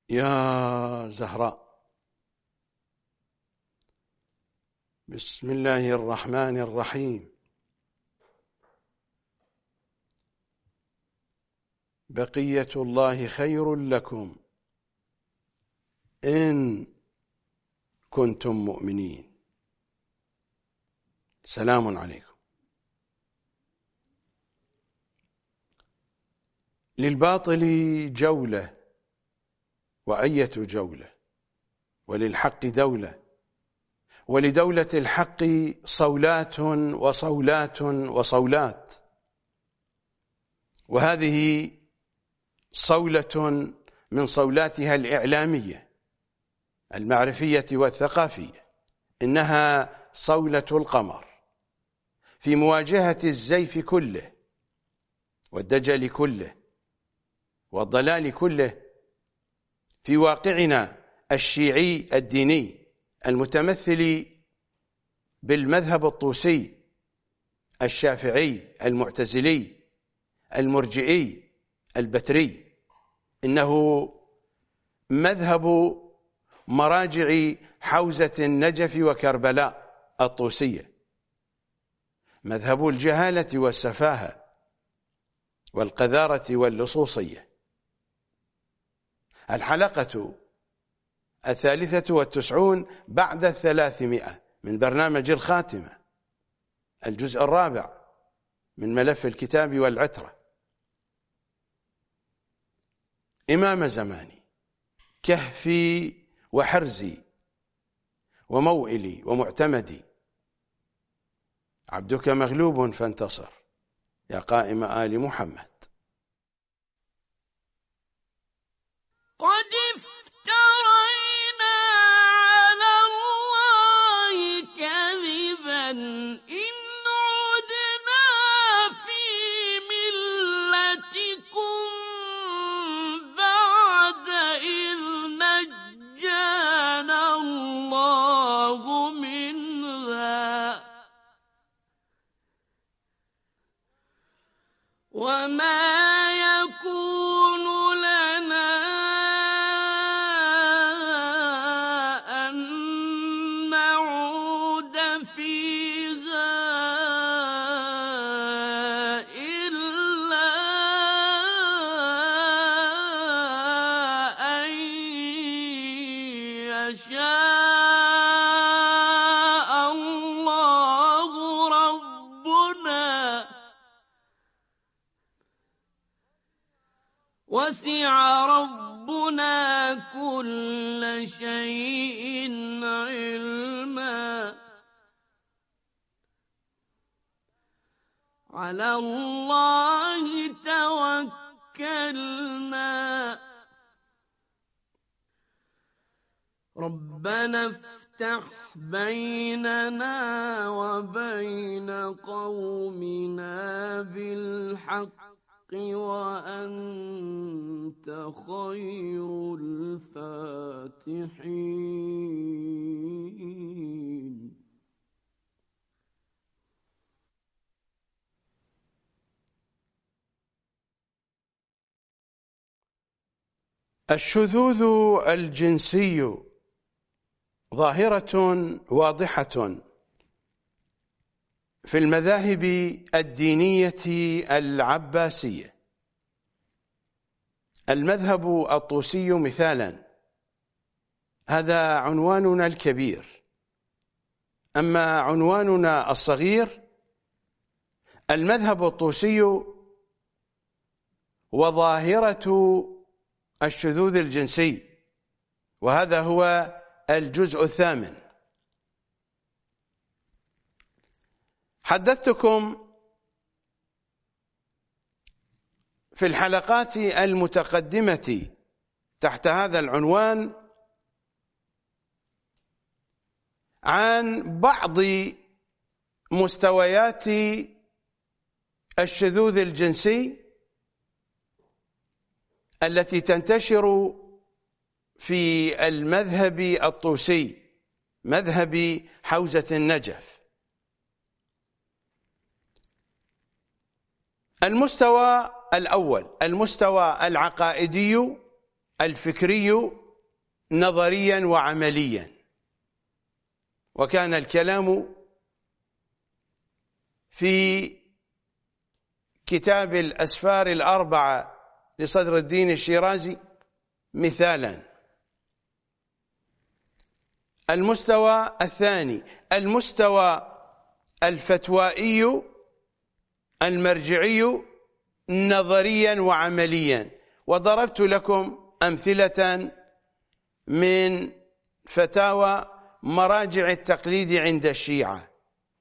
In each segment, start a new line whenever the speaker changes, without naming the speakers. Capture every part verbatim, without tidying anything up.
يا زهراء. بسم الله الرحمن الرحيم. بقية الله خير لكم إن كنتم مؤمنين. سلام عليكم. للباطل جولة وأية جولة، وللحق دولة، ولدولة الحق صولات وصولات وصولات، وهذه صولة من صولاتها الإعلامية المعرفية والثقافية، إنها صولة القمر في مواجهة الزيف كله والدجل كله والضلال كله في واقعنا الشيعي الديني المتمثل بالمذهب الطوسي الشافعي المعتزلي المرجئي البتري. إنه مذهب مراجع حوزة النجف وكربلاء الطوسية، مذهب الجهالة والسفاهة والقذارة واللصوصية. الحلقة الثالثة والتسعون بعد الثلاثمائة من برنامج الخاتمة، الجزء الرابع من ملف الكتاب والعترة. إمام زماني، كهفي وحرزي وموئلي ومعتمدي، عبدك مغلوب فانتصر يا قائم آل محمد.
قد افترينا على الله كذبا إن عدنا في ملتكم بعد إذ نجانا الله منها وما يكون لنا أن نعود فيها إلا أن يشاء الله ربنا وسع ربنا كل شيء علما. على الله توكلنا. ربنا افتح بيننا وبين قومنا بالحق وأنت خير الفاتحين.
الشذوذ الجنسي ظاهرة واضحة في المذاهب الدينية العباسية. المذهب الطوسي مثالا، هذا عنواننا الكبير. أما عنواننا الصغير، المذهب الطوسي وظاهرة الشذوذ الجنسي، وهذا هو الجزء الثامن. حدثتكم في الحلقات المتقدمة تحت هذا العنوان عن بعض مستويات الشذوذ الجنسي التي تنتشر في المذهب الطوسي، مذهب حوزة النجف. المستوى الأول المستوى العقائدي الفكري نظريا وعمليا. وكان الكلام في كتاب الأسفار الأربعة لصدر الدين الشيرازي مثالا. المستوى الثاني المستوى الفتوائي المرجعي نظريا وعمليا، وضربت لكم أمثلة من فتاوى مراجع التقليد عند الشيعة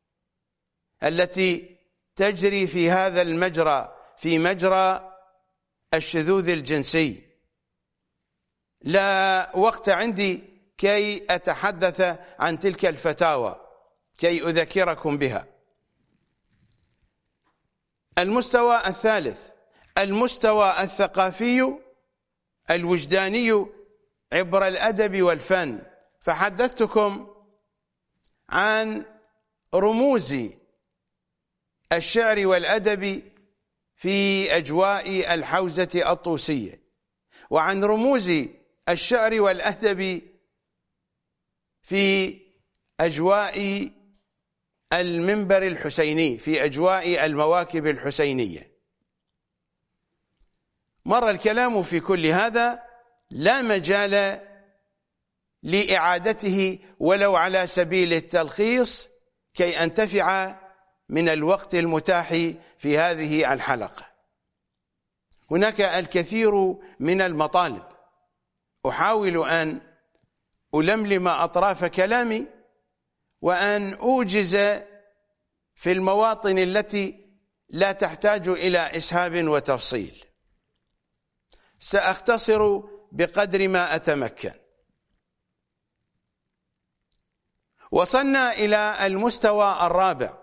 التي تجري في هذا المجرى، في مجرى الشذوذ الجنسي. لا وقت عندي كي أتحدث عن تلك الفتاوى كي أذكركم بها. المستوى الثالث المستوى الثقافي الوجداني عبر الأدب والفن، فحدثتكم عن رموز الشعر والأدب في أجواء الحوزة الطوسية، وعن رموز الشعر والأدب في أجواء المنبر الحسيني، في أجواء المواكب الحسينية. مر الكلام في كل هذا، لا مجال لإعادته ولو على سبيل التلخيص كي أنتفع من الوقت المتاح في هذه الحلقة. هناك الكثير من المطالب، أحاول أن ألملم أطراف كلامي وأن أوجز في المواطن التي لا تحتاج إلى إسهاب وتفصيل. سأختصر بقدر ما أتمكن. وصلنا إلى المستوى الرابع.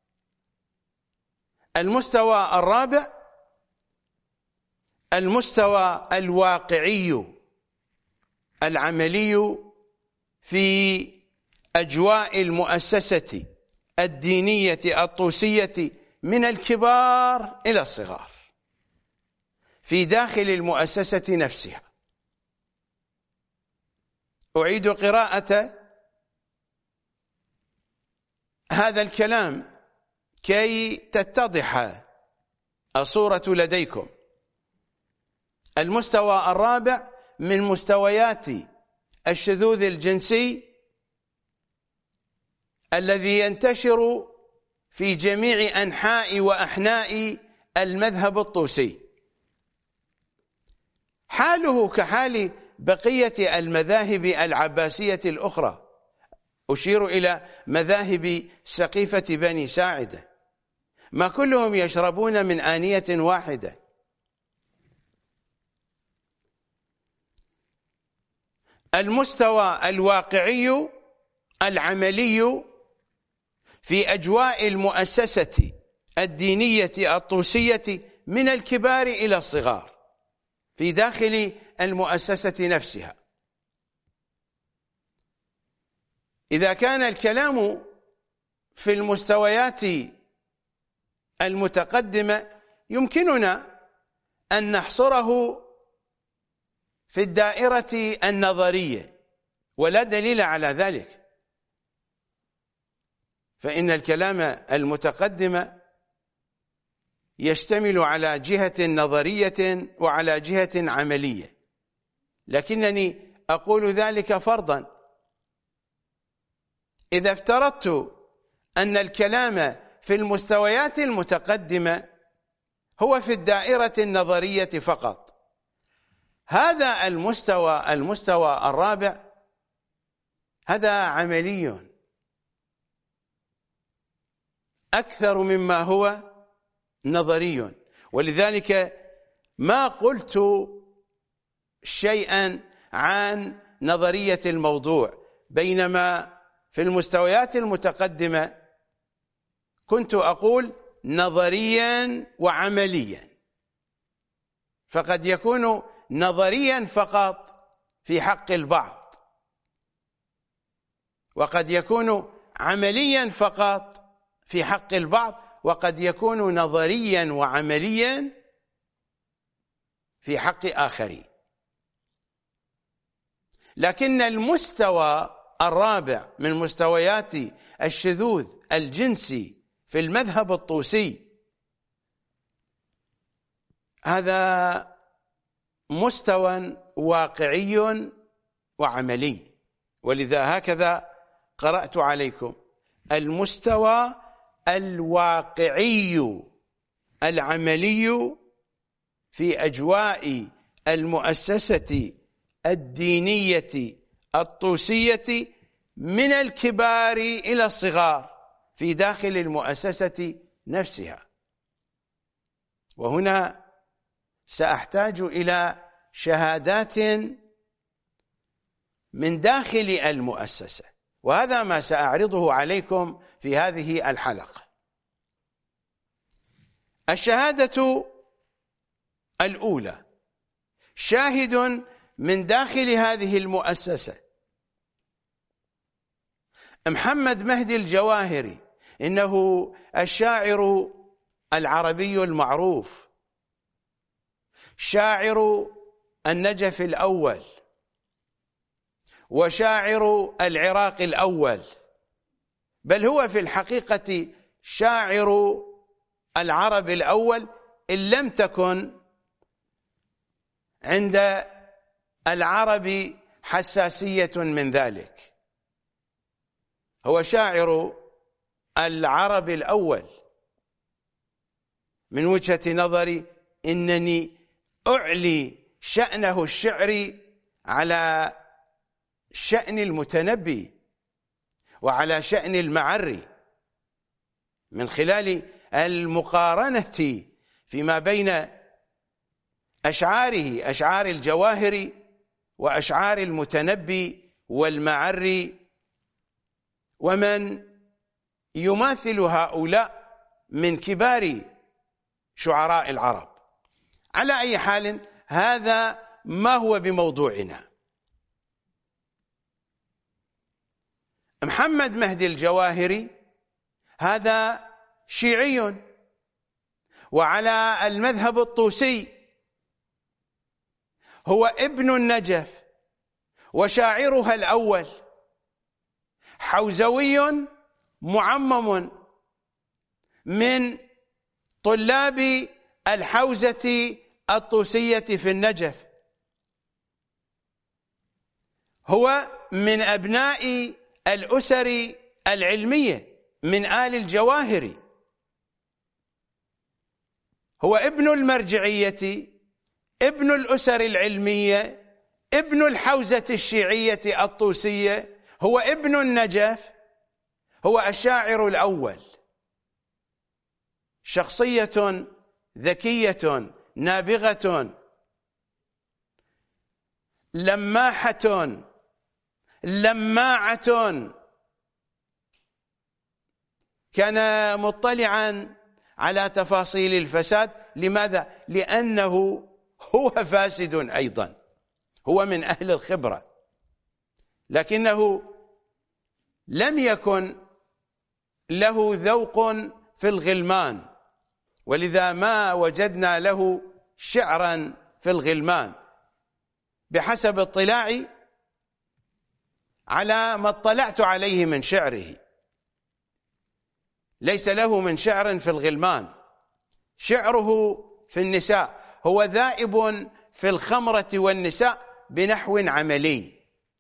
المستوى الرابع المستوى الواقعي العملي في أجواء المؤسسة الدينية الطوسية من الكبار إلى الصغار، في داخل المؤسسة نفسها. أعيد قراءة هذا الكلام كي تتضح الصورة لديكم. المستوى الرابع من مستويات الشذوذ الجنسي الذي ينتشر في جميع أنحاء وأحناء المذهب الطوسي، حاله كحال بقية المذاهب العباسية الأخرى. أشير إلى مذاهب سقيفة بني ساعدة، ما كلهم يشربون من آنية واحدة. المستوى الواقعي العملي في أجواء المؤسسة الدينية الطوسية من الكبار إلى الصغار، في داخل المؤسسة نفسها. إذا كان الكلام في المستويات المتقدمة يمكننا أن نحصره في الدائرة النظرية، ولا دليل على ذلك، فإن الكلام المتقدم يشتمل على جهة نظرية وعلى جهة عملية، لكنني أقول ذلك فرضا. إذا افترضت أن الكلام في المستويات المتقدمة هو في الدائرة النظرية فقط، هذا المستوى المستوى الرابع هذا عملي أكثر مما هو نظري. ولذلك ما قلت شيئا عن نظرية الموضوع، بينما في المستويات المتقدمة كنت أقول نظريا وعمليا، فقد يكون نظريا فقط في حق البعض، وقد يكون عمليا فقط في حق البعض، وقد يكون نظريا وعمليا في حق آخرين. لكن المستوى الرابع من مستويات الشذوذ الجنسي في المذهب الطوسي هذا مستوى واقعي وعملي، ولذا هكذا قرأت عليكم: المستوى الواقعي العملي في أجواء المؤسسة الدينية الطوسية من الكبار إلى الصغار في داخل المؤسسة نفسها. وهنا سأحتاج إلى شهادات من داخل المؤسسة، وهذا ما سأعرضه عليكم في هذه الحلقة. الشهادة الأولى: شاهد من داخل هذه المؤسسة، محمد مهدي الجواهري، إنه الشاعر العربي المعروف، شاعر النجف الأول وشاعر العراق الأول، بل هو في الحقيقة شاعر العرب الأول إن لم تكن عند العرب حساسية من ذلك. هو شاعر العرب الأول. من وجهة نظري إنني أعلي شأنه الشعري على شأن المتنبي وعلى شأن المعري من خلال المقارنة فيما بين أشعاره، أشعار الجواهري وأشعار المتنبي والمعري، ومن يماثل هؤلاء من كبار شعراء العرب. على أي حال، هذا ما هو بموضوعنا. محمد مهدي الجواهري هذا شيعي وعلى المذهب الطوسي، هو ابن النجف وشاعرها الأول، حوزوي معمم من طلاب الحوزة الطوسية في النجف، هو من أبناء الأسر العلمية من آل الجواهري، هو ابن المرجعية، ابن الأسر العلمية، ابن الحوزة الشيعية الطوسية، هو ابن النجف، هو الشاعر الأول. شخصية ذكية نابغة لماحة لماعة، كان مطلعا على تفاصيل الفساد. لماذا؟ لأنه هو فاسد أيضا، هو من أهل الخبرة، لكنه لم يكن له ذوق في الغلمان، ولذا ما وجدنا له شعرا في الغلمان بحسب اطلاعي على ما اطلعت عليه من شعره. ليس له من شعر في الغلمان، شعره في النساء، هو ذائب في الخمرة والنساء بنحو عملي،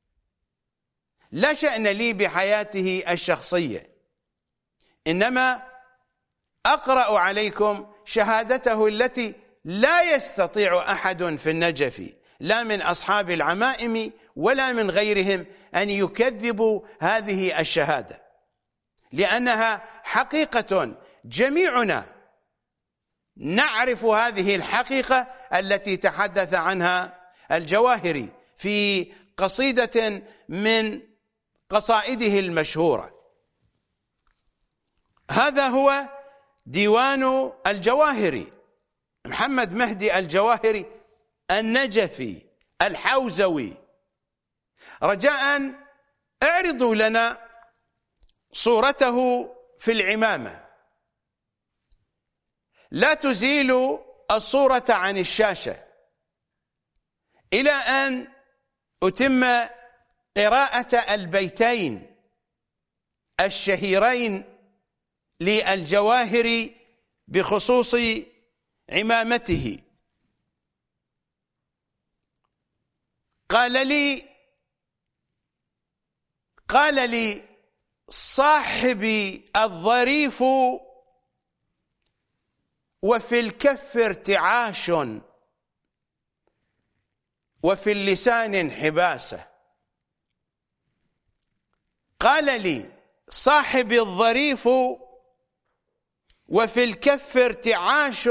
لا شأن لي بحياته الشخصية، إنما أقرأ عليكم شهادته التي لا يستطيع أحد في النجف، لا من أصحاب العمائم ولا من غيرهم، أن يكذبوا هذه الشهادة، لأنها حقيقة جميعنا نعرف هذه الحقيقة التي تحدث عنها الجواهري في قصيدة من قصائده المشهورة. هذا هو ديوان الجواهري، محمد مهدي الجواهري النجفي الحوزوي. رجاء اعرضوا لنا صورته في العمامة، لا تزيلوا الصورة عن الشاشة إلى أن أتم قراءة البيتين الشهيرين للجواهري بخصوص عمامته. قال لي قال لي صاحبي الظريف وفي الكف ارتعاش وفي اللسان انحباسة. قال لي صاحبي الظريف وفي الكف ارتعاش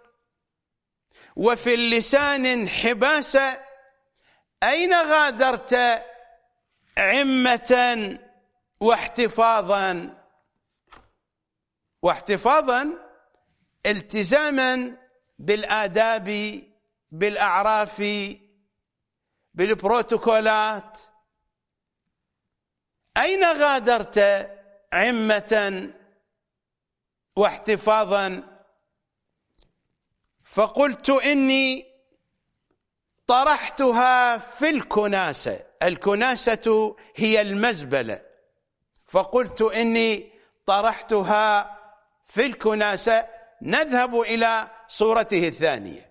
وفي اللسان انحباسة، أين غادرت عمة واحتفاظا؟ واحتفاظا التزاما بالآداب، بالأعراف، بالبروتوكولات. أين غادرت عمة واحتفاظا؟ فقلت إني طرحتها في الكناسة. الكناسة هي المزبلة، فقلت إني طرحتها في الكناسة. نذهب إلى صورته الثانية.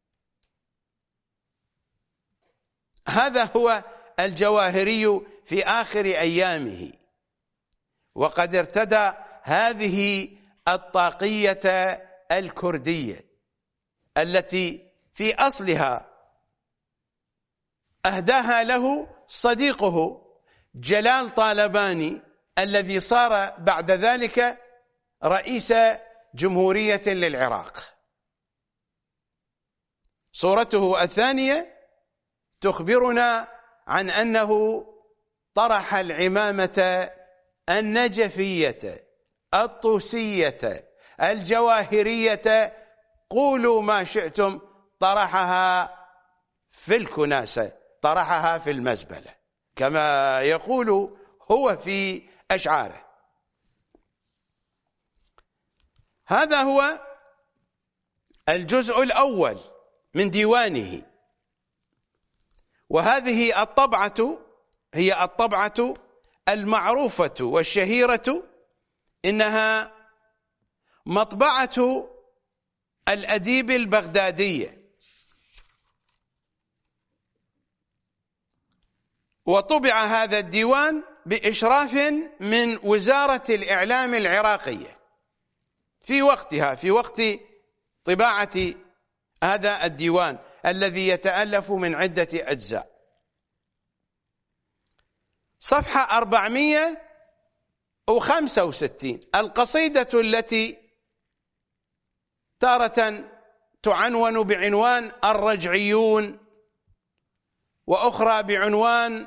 هذا هو الجواهري في آخر أيامه، وقد ارتدى هذه الطاقية الكردية التي في أصلها أهداها له صديقه جلال طالباني، الذي صار بعد ذلك رئيس جمهورية للعراق. صورته الثانية تخبرنا عن أنه طرح العمامة النجفية الطوسية الجواهرية، قولوا ما شئتم، طرحها في الكناسة، طرحها في المزبلة كما يقول هو في أشعاره. هذا هو الجزء الأول من ديوانه، وهذه الطبعة هي الطبعة المعروفة والشهيرة، إنها مطبعة الأديب البغدادية، وطبع هذا الديوان بإشراف من وزارة الإعلام العراقية في وقتها، في وقت طباعة هذا الديوان الذي يتألف من عدة أجزاء. صفحة أربعمئة وخمسة وستين، القصيدة التي تارة تعنون بعنوان الرجعيون، وأخرى بعنوان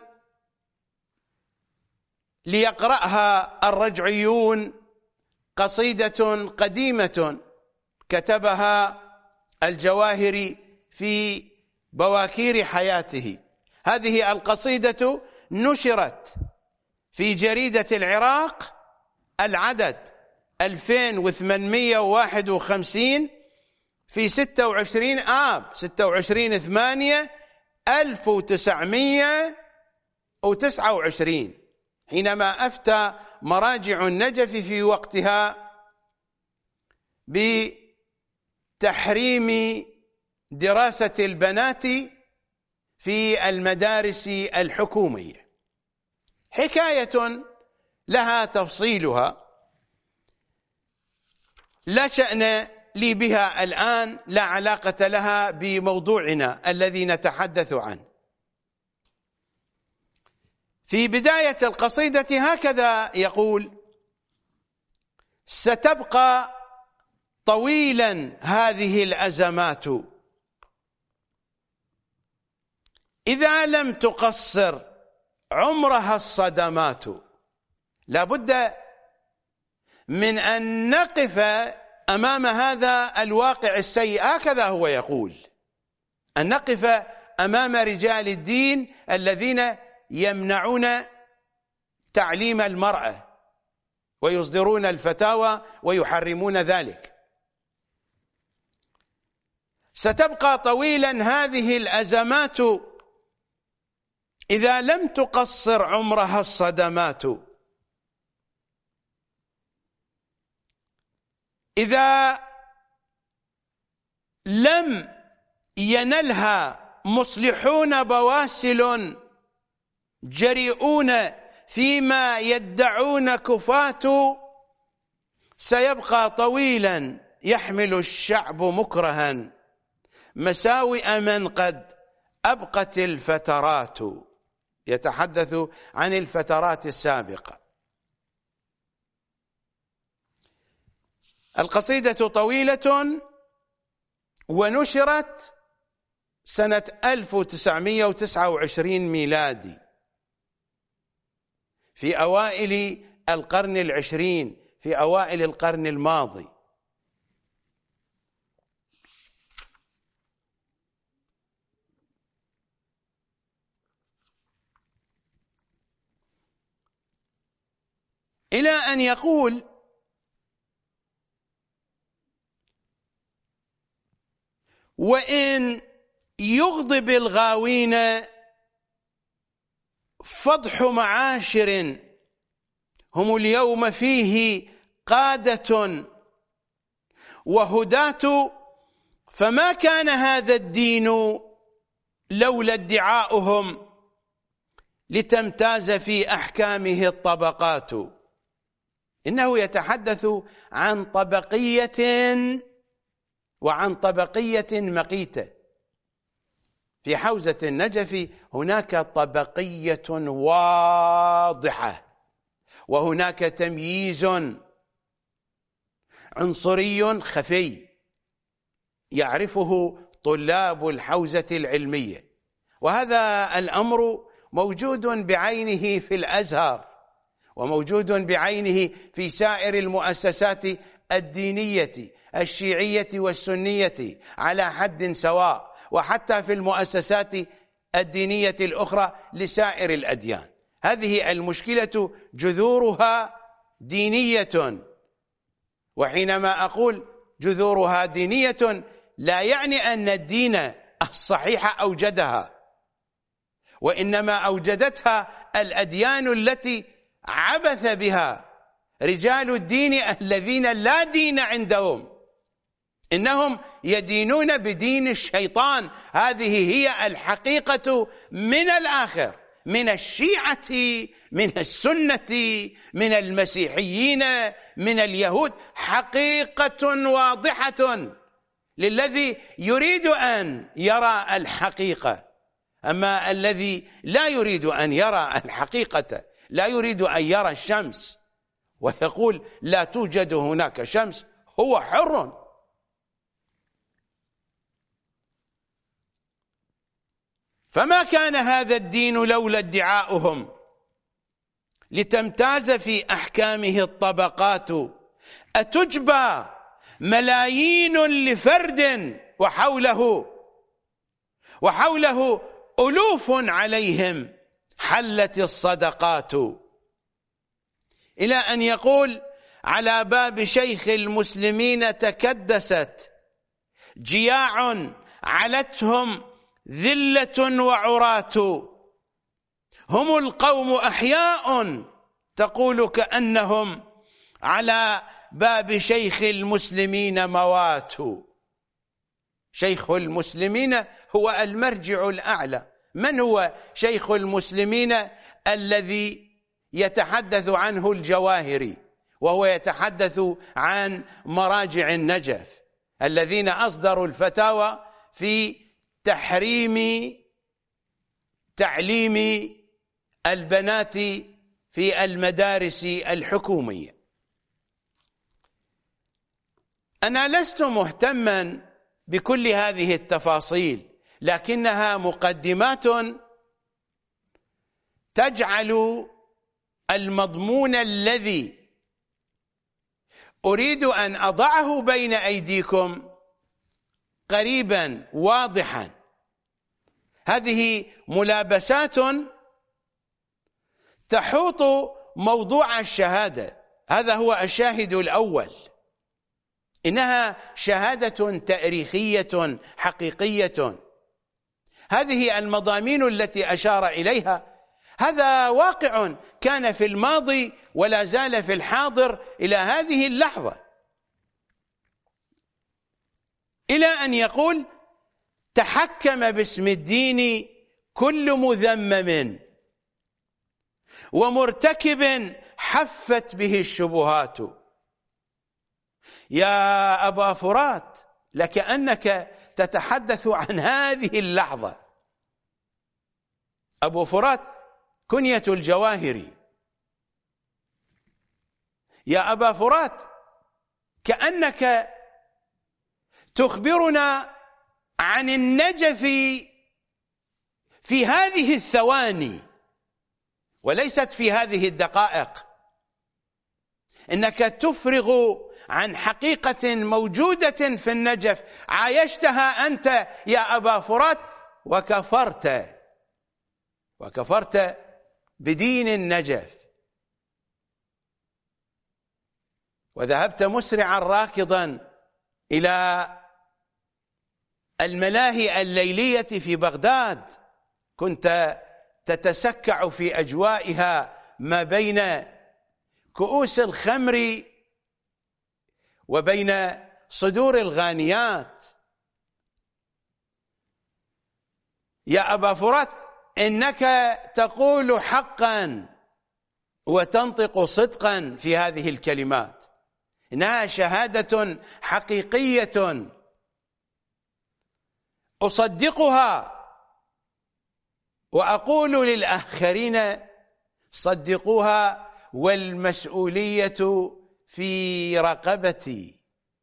ليقرأها الرجعيون، قصيدة قديمة كتبها الجواهري في بواكير حياته. هذه القصيدة نشرت في جريدة العراق العدد ألفين وثمانمئة وواحد وخمسين في ستة وعشرين آب ستة وعشرين ثمانية ألف وتسعمئة وتسعة وعشرين، حينما أفتى مراجع النجف في وقتها بتحريم دراسة البنات في المدارس الحكومية. حكاية لها تفصيلها، لا شأن لي بها الآن، لا علاقة لها بموضوعنا الذي نتحدث عنه. في بداية القصيدة هكذا يقول: ستبقى طويلا هذه الأزمات إذا لم تقصر عمرها الصدمات. لا بد من أن نقف أمام هذا الواقع السيء، هكذا هو يقول، أن نقف أمام رجال الدين الذين يمنعون تعليم المرأة ويصدرون الفتاوى ويحرمون ذلك. ستبقى طويلا هذه الأزمات إذا لم تقصر عمرها الصدمات، إذا لم ينلها مصلحون بواسل جريئون فيما يدعون كفاة، سيبقى طويلا يحمل الشعب مكرها مساوئ من قد أبقت الفترات. يتحدث عن الفترات السابقة. القصيدة طويلة ونشرت سنة ألف وتسعمئة وتسعة وعشرين ميلادي، في أوائل القرن العشرين، في أوائل القرن الماضي. إلى أن يقول: وإن يغضب الغاوين فضح معاشر، هم اليوم فيه قادة وهداة، فما كان هذا الدين لولا ادعاؤهم لتمتاز في أحكامه الطبقات. إنه يتحدث عن طبقية وعن طبقية مقيتة. في حوزة النجف هناك طبقية واضحة، وهناك تمييز عنصري خفي يعرفه طلاب الحوزة العلمية، وهذا الأمر موجود بعينه في الأزهر، وموجود بعينه في سائر المؤسسات الدينية الشيعية والسنية على حد سواء، وحتى في المؤسسات الدينية الأخرى لسائر الأديان. هذه المشكلة جذورها دينية، وحينما أقول جذورها دينية لا يعني أن الدين الصحيح أوجدها، وإنما أوجدتها الأديان التي عبث بها رجال الدين الذين لا دين عندهم، إنهم يدينون بدين الشيطان. هذه هي الحقيقة من الآخر، من الشيعة، من السنة، من المسيحيين، من اليهود، حقيقة واضحة للذي يريد أن يرى الحقيقة. أما الذي لا يريد أن يرى الحقيقة، لا يريد أن يرى الشمس ويقول لا توجد هناك شمس، هو حر. فما كان هذا الدين لولا ادعاؤهم لتمتاز في أحكامه الطبقات، أتجبى ملايين لفرد وحوله وحوله ألوف عليهم حلت الصدقات. إلى أن يقول: على باب شيخ المسلمين تكدست جياع علتهم ذلة وعراة، هم القوم أحياء تقول كأنهم على باب شيخ المسلمين موات. شيخ المسلمين هو المرجع الأعلى. من هو شيخ المسلمين الذي يتحدث عنه الجواهري وهو يتحدث عن مراجع النجف الذين أصدروا الفتاوى في تحريم تعليم البنات في المدارس الحكومية؟ أنا لست مهتما بكل هذه التفاصيل، لكنها مقدمات تجعل المضمون الذي أريد أن أضعه بين أيديكم قريبا واضحا. هذه ملابسات تحوط موضوع الشهادة، هذا هو الشاهد الأول. إنها شهادة تاريخية حقيقية هذه المضامين التي أشار إليها هذا واقع كان في الماضي ولا زال في الحاضر إلى هذه اللحظة، إلى أن يقول تحكم باسم الدين كل مذمم ومرتكب حفت به الشبهات. يا أبا فرات، لكأنك تتحدث عن هذه اللحظة. أبو فرات كنية الجواهري. يا أبا فرات، كأنك تخبرنا عن النجف في هذه الثواني وليست في هذه الدقائق، إنك تفرغ عن حقيقة موجودة في النجف عايشتها أنت يا أبا فرات، وكفرت وكفرت بدين النجف، وذهبت مسرعا راكضا إلى الملاهي الليلية في بغداد، كنت تتسكع في أجوائها ما بين كؤوس الخمر وبين صدور الغانيات. يا أبا فرات، إنك تقول حقا وتنطق صدقا في هذه الكلمات، إنها شهادة حقيقية أصدقها وأقول للآخرين صدقوها، والمسؤولية في رقبتي.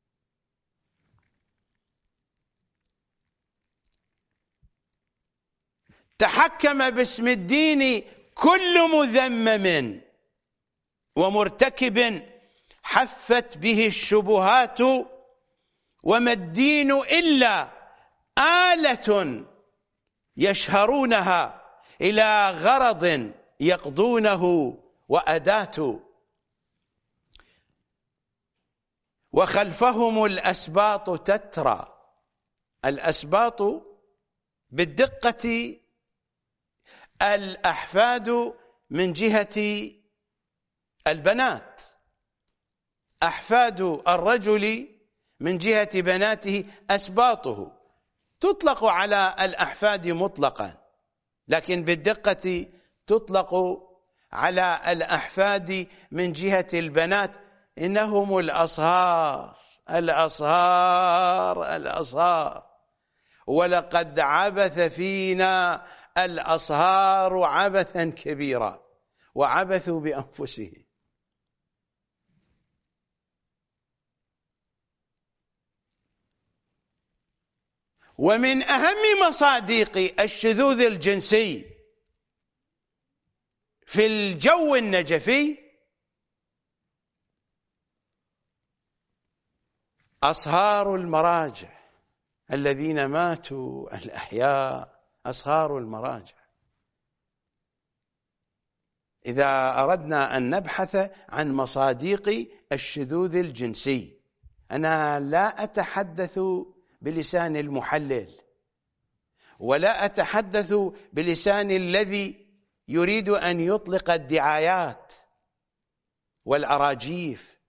تحكم باسم الدين كل مذمم ومرتكب حفت به الشبهات، وما الدين إلا آلة يشهرونها إلى غرض يقضونه وأداة، وخلفهم الأسباط تترى. الأسباط بالدقة الأحفاد من جهة البنات، أحفاد الرجل من جهة بناته أسباطه، تطلق على الأحفاد مطلقا، لكن بالدقة تطلق على الأحفاد من جهة البنات. إنهم الأصهار الأصهار الأصهار، ولقد عبث فينا الأصهار عبثا كبيرا وعبثوا بأنفسهم. ومن أهم مصادق الشذوذ الجنسي في الجو النجفي أصهار المراجع الذين ماتوا الأحياء، أصهار المراجع. إذا أردنا أن نبحث عن مصادق الشذوذ الجنسي، أنا لا أتحدث بلسان المحلل، ولا أتحدث بلسان الذي يريد أن يطلق الدعايات والأراجيف.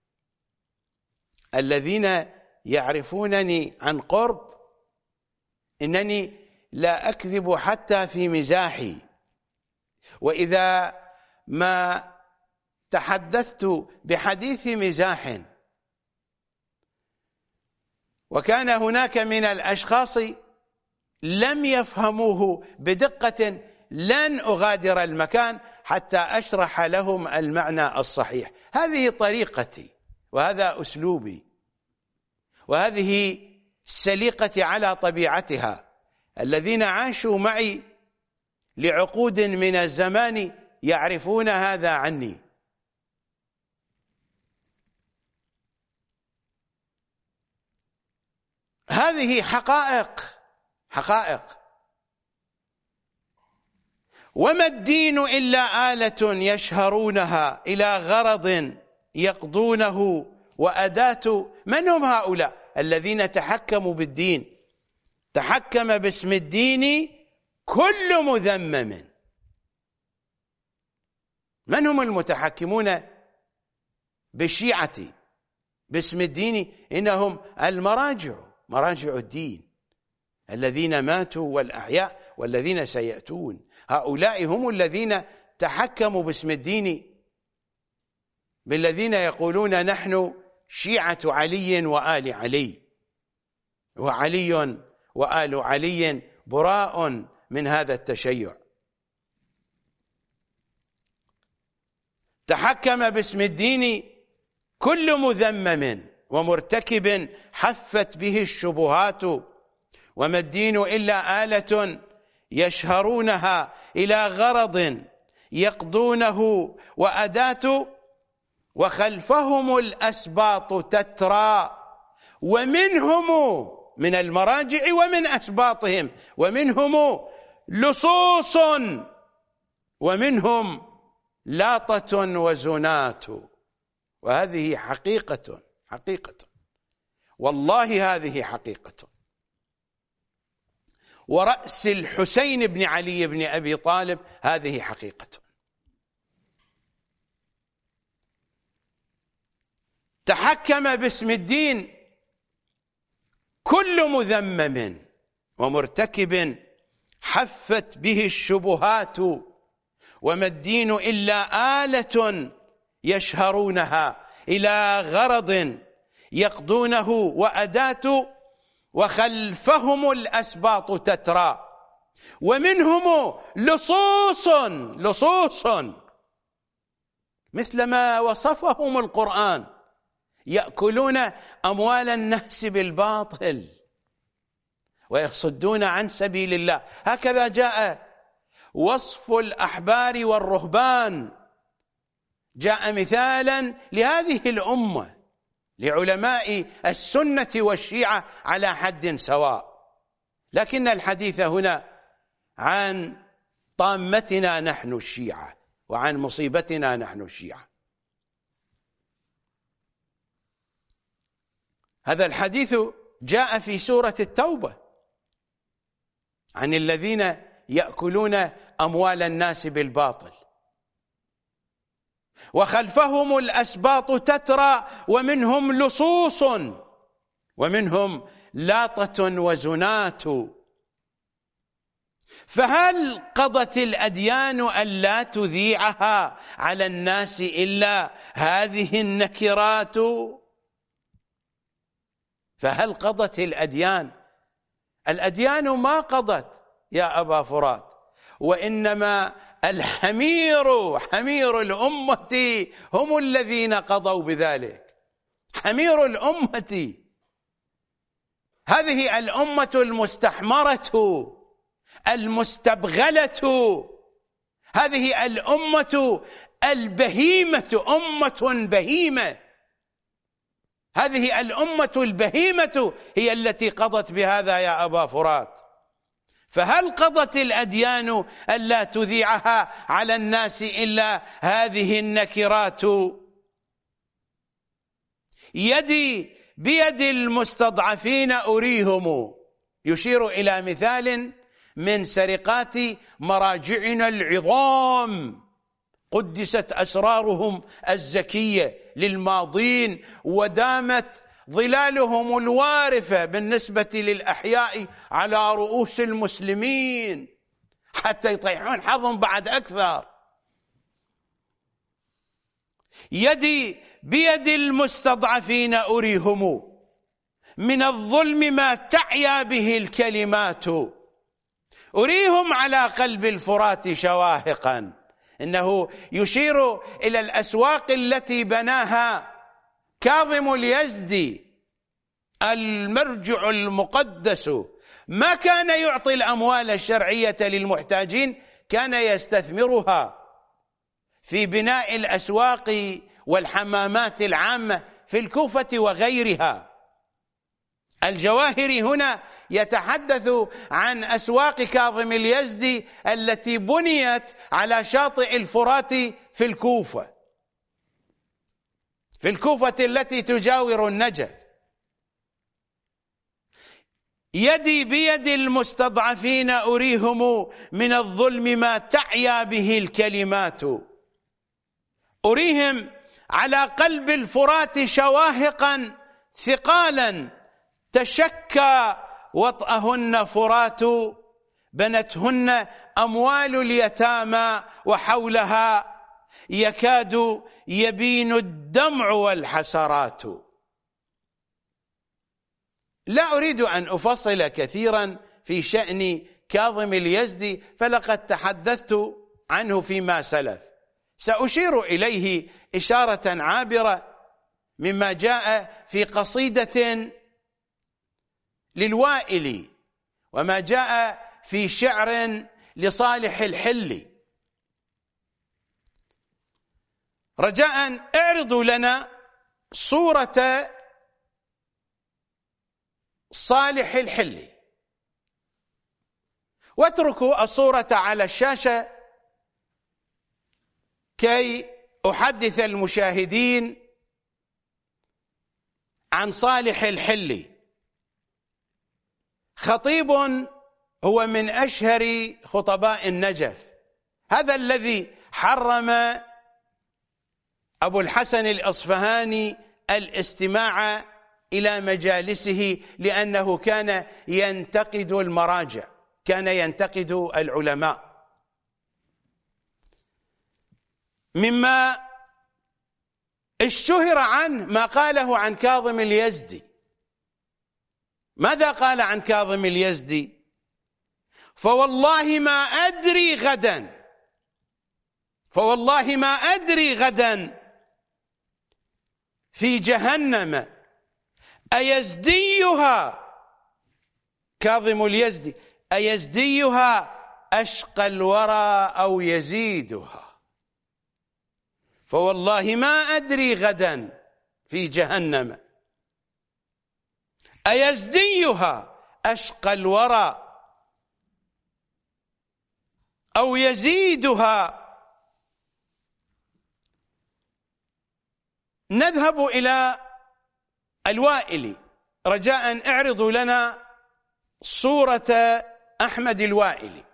الذين يعرفونني عن قرب إنني لا أكذب حتى في مزاحي، وإذا ما تحدثت بحديث مزاح وكان هناك من الأشخاص لم يفهموه بدقة، لن أغادر المكان حتى أشرح لهم المعنى الصحيح. هذه طريقتي وهذا أسلوبي، وهذه السليقة على طبيعتها. الذين عاشوا معي لعقود من الزمان يعرفون هذا عني. هذه حقائق حقائق. وما الدين إلا آلة يشهرونها إلى غرض يقضونه وأداة. من هم هؤلاء الذين تحكموا بالدين؟ تحكم باسم الدين كل مذمم. من هم المتحكمون بالشيعة باسم الدين؟ إنهم المراجع، مراجع الدين، الذين ماتوا والأحياء والذين سيأتون. هؤلاء هم الذين تحكموا باسم الدين، بالذين يقولون نحن شيعة علي وآل علي، وعلي وآل علي براء من هذا التشيع. تحكم باسم الدين كل مذمم ومرتكب حفت به الشبهات، وما الدين إلا آلة يشهرونها إلى غرض يقضونه وأداة، وخلفهم الأسباط تترى، ومنهم من المراجع ومن أسباطهم، ومنهم لصوص ومنهم لاطة وزنات. وهذه حقيقة، حقيقة والله هذه حقيقة. ورأس الحسين بن علي بن أبي طالب هذه حقيقة. تحكم باسم الدين كل مذمم ومرتكب حفت به الشبهات، وما الدين إلا آلة يشهرونها إلى غرض يقضونه وأداة، وخلفهم الأسباط تترى، ومنهم لصوص، لصوص مثل ما وصفهم القرآن، يأكلون أموال الناس بالباطل ويصدون عن سبيل الله. هكذا جاء وصف الأحبار والرهبان، جاء مثالا لهذه الأمة، لعلماء السنة والشيعة على حد سواء. لكن الحديث هنا عن طامتنا نحن الشيعة، وعن مصيبتنا نحن الشيعة. هذا الحديث جاء في سورة التوبة عن الذين يأكلون أموال الناس بالباطل، وخلفهم الأسباط تترى، ومنهم لصوص ومنهم لاطة وزنات. فهل قضت الأديان ألا تذيعها على الناس إلا هذه النكرات؟ فهل قضت الأديان؟ الأديان ما قضت يا أبا فرات، وإنما الحمير، حمير الأمة هم الذين قضوا بذلك. حمير الأمة، هذه الأمة المستحمرة المستبغلة، هذه الأمة البهيمة، أمة بهيمة، هذه الأمة البهيمة هي التي قضت بهذا يا أبا فرات. فهل قضت الأديان ألا تذيعها على الناس إلا هذه النكرات؟ يدي بيد المستضعفين أريهم، يشير إلى مثال من سرقات مراجعنا العظام قدست أسرارهم الزكية للماضين، ودامت ظلالهم الوارفة بالنسبة للأحياء على رؤوس المسلمين حتى يطيحون حظهم بعد أكثر. يدي بيد المستضعفين أريهم من الظلم ما تعيا به الكلمات، أريهم على قلب الفرات شواهقا. إنه يشير إلى الأسواق التي بناها كاظم اليزدي المرجع المقدس. ما كان يعطي الأموال الشرعية للمحتاجين، كان يستثمرها في بناء الأسواق والحمامات العامة في الكوفة وغيرها. الجواهري هنا يتحدث عن أسواق كاظم اليزدي التي بنيت على شاطئ الفرات في الكوفة، في الكوفة التي تجاور النجف. يدي بيد المستضعفين أريهم من الظلم ما تعيا به الكلمات، أريهم على قلب الفرات شواهقا ثقالا تشكى وطأهن فرات، بنتهن أموال اليتامى وحولها يكاد يبين الدمع والحسرات. لا أريد أن أفصل كثيرا في شأن كاظم اليزدي، فلقد تحدثت عنه فيما سلف. سأشير إليه إشارة عابرة مما جاء في قصيدة للوائلي، وما جاء في شعر لصالح الحلي. رجاء اعرضوا لنا صورة صالح الحلي، واتركوا الصورة على الشاشة كي أحدث المشاهدين عن صالح الحلي. خطيب هو من أشهر خطباء النجف، هذا الذي حرم أبو الحسن الأصفهاني الاستماع إلى مجالسه لأنه كان ينتقد المراجع، كان ينتقد العلماء. مما اشتهر عنه ما قاله عن كاظم اليزدي. ماذا قال عن كاظم اليزدي؟ فوالله ما أدري غدا، فوالله ما أدري غدا في جهنم أيزديها، كاظم اليزدي، أيزديها أشقى الورى أو يزيدها. فوالله ما أدري غدا في جهنم أيزديها أشقى الورى أو يزيدها. نذهب إلى الوائلي. رجاء اعرضوا لنا صورة أحمد الوائلي.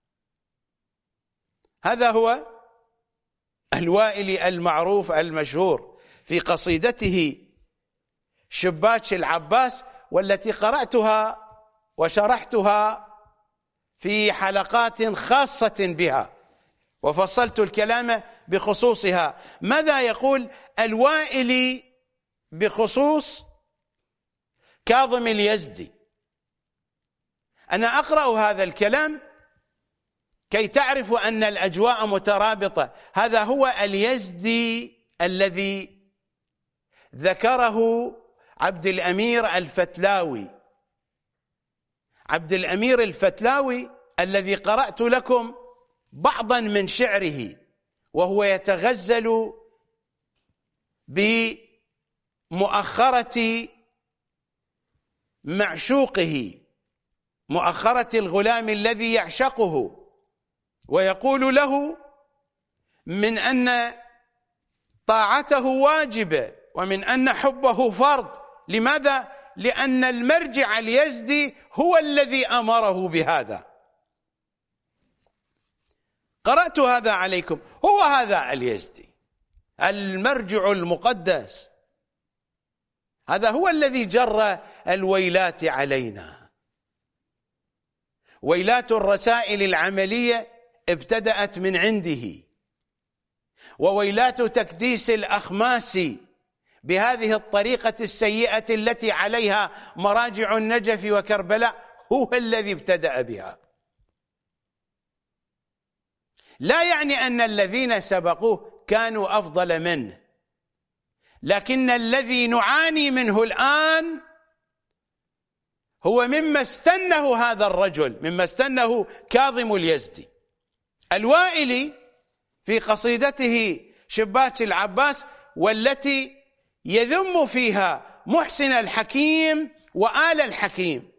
هذا هو الوائلي المعروف المشهور في قصيدته شباك العباس، والتي قرأتها وشرحتها في حلقات خاصة بها وفصلت الكلام بخصوصها. ماذا يقول الوائلي بخصوص كاظم اليزدي؟ أنا أقرأ هذا الكلام كي تعرفوا أن الأجواء مترابطة. هذا هو اليزدي الذي ذكره عبد الأمير الفتلاوي. عبد الأمير الفتلاوي الذي قرأت لكم بعضا من شعره وهو يتغزل بمؤخرة معشوقه، مؤخرة الغلام الذي يعشقه، ويقول له من أن طاعته واجبة ومن أن حبه فرض. لماذا؟ لأن المرجع اليزدي هو الذي أمره بهذا. قرأت هذا عليكم، هو هذا اليزدي المرجع المقدس، هذا هو الذي جر الويلات علينا. ويلات الرسائل العملية ابتدأت من عنده، وويلات تكديس الأخماس بهذه الطريقة السيئة التي عليها مراجع النجف وكربلاء هو الذي ابتدأ بها. لا يعني أن الذين سبقوه كانوا أفضل منه، لكن الذي نعاني منه الآن هو مما استنه هذا الرجل، مما استنه كاظم اليزدي. الوائلي في قصيدته شباك العباس، والتي يذم فيها محسن الحكيم وآل الحكيم،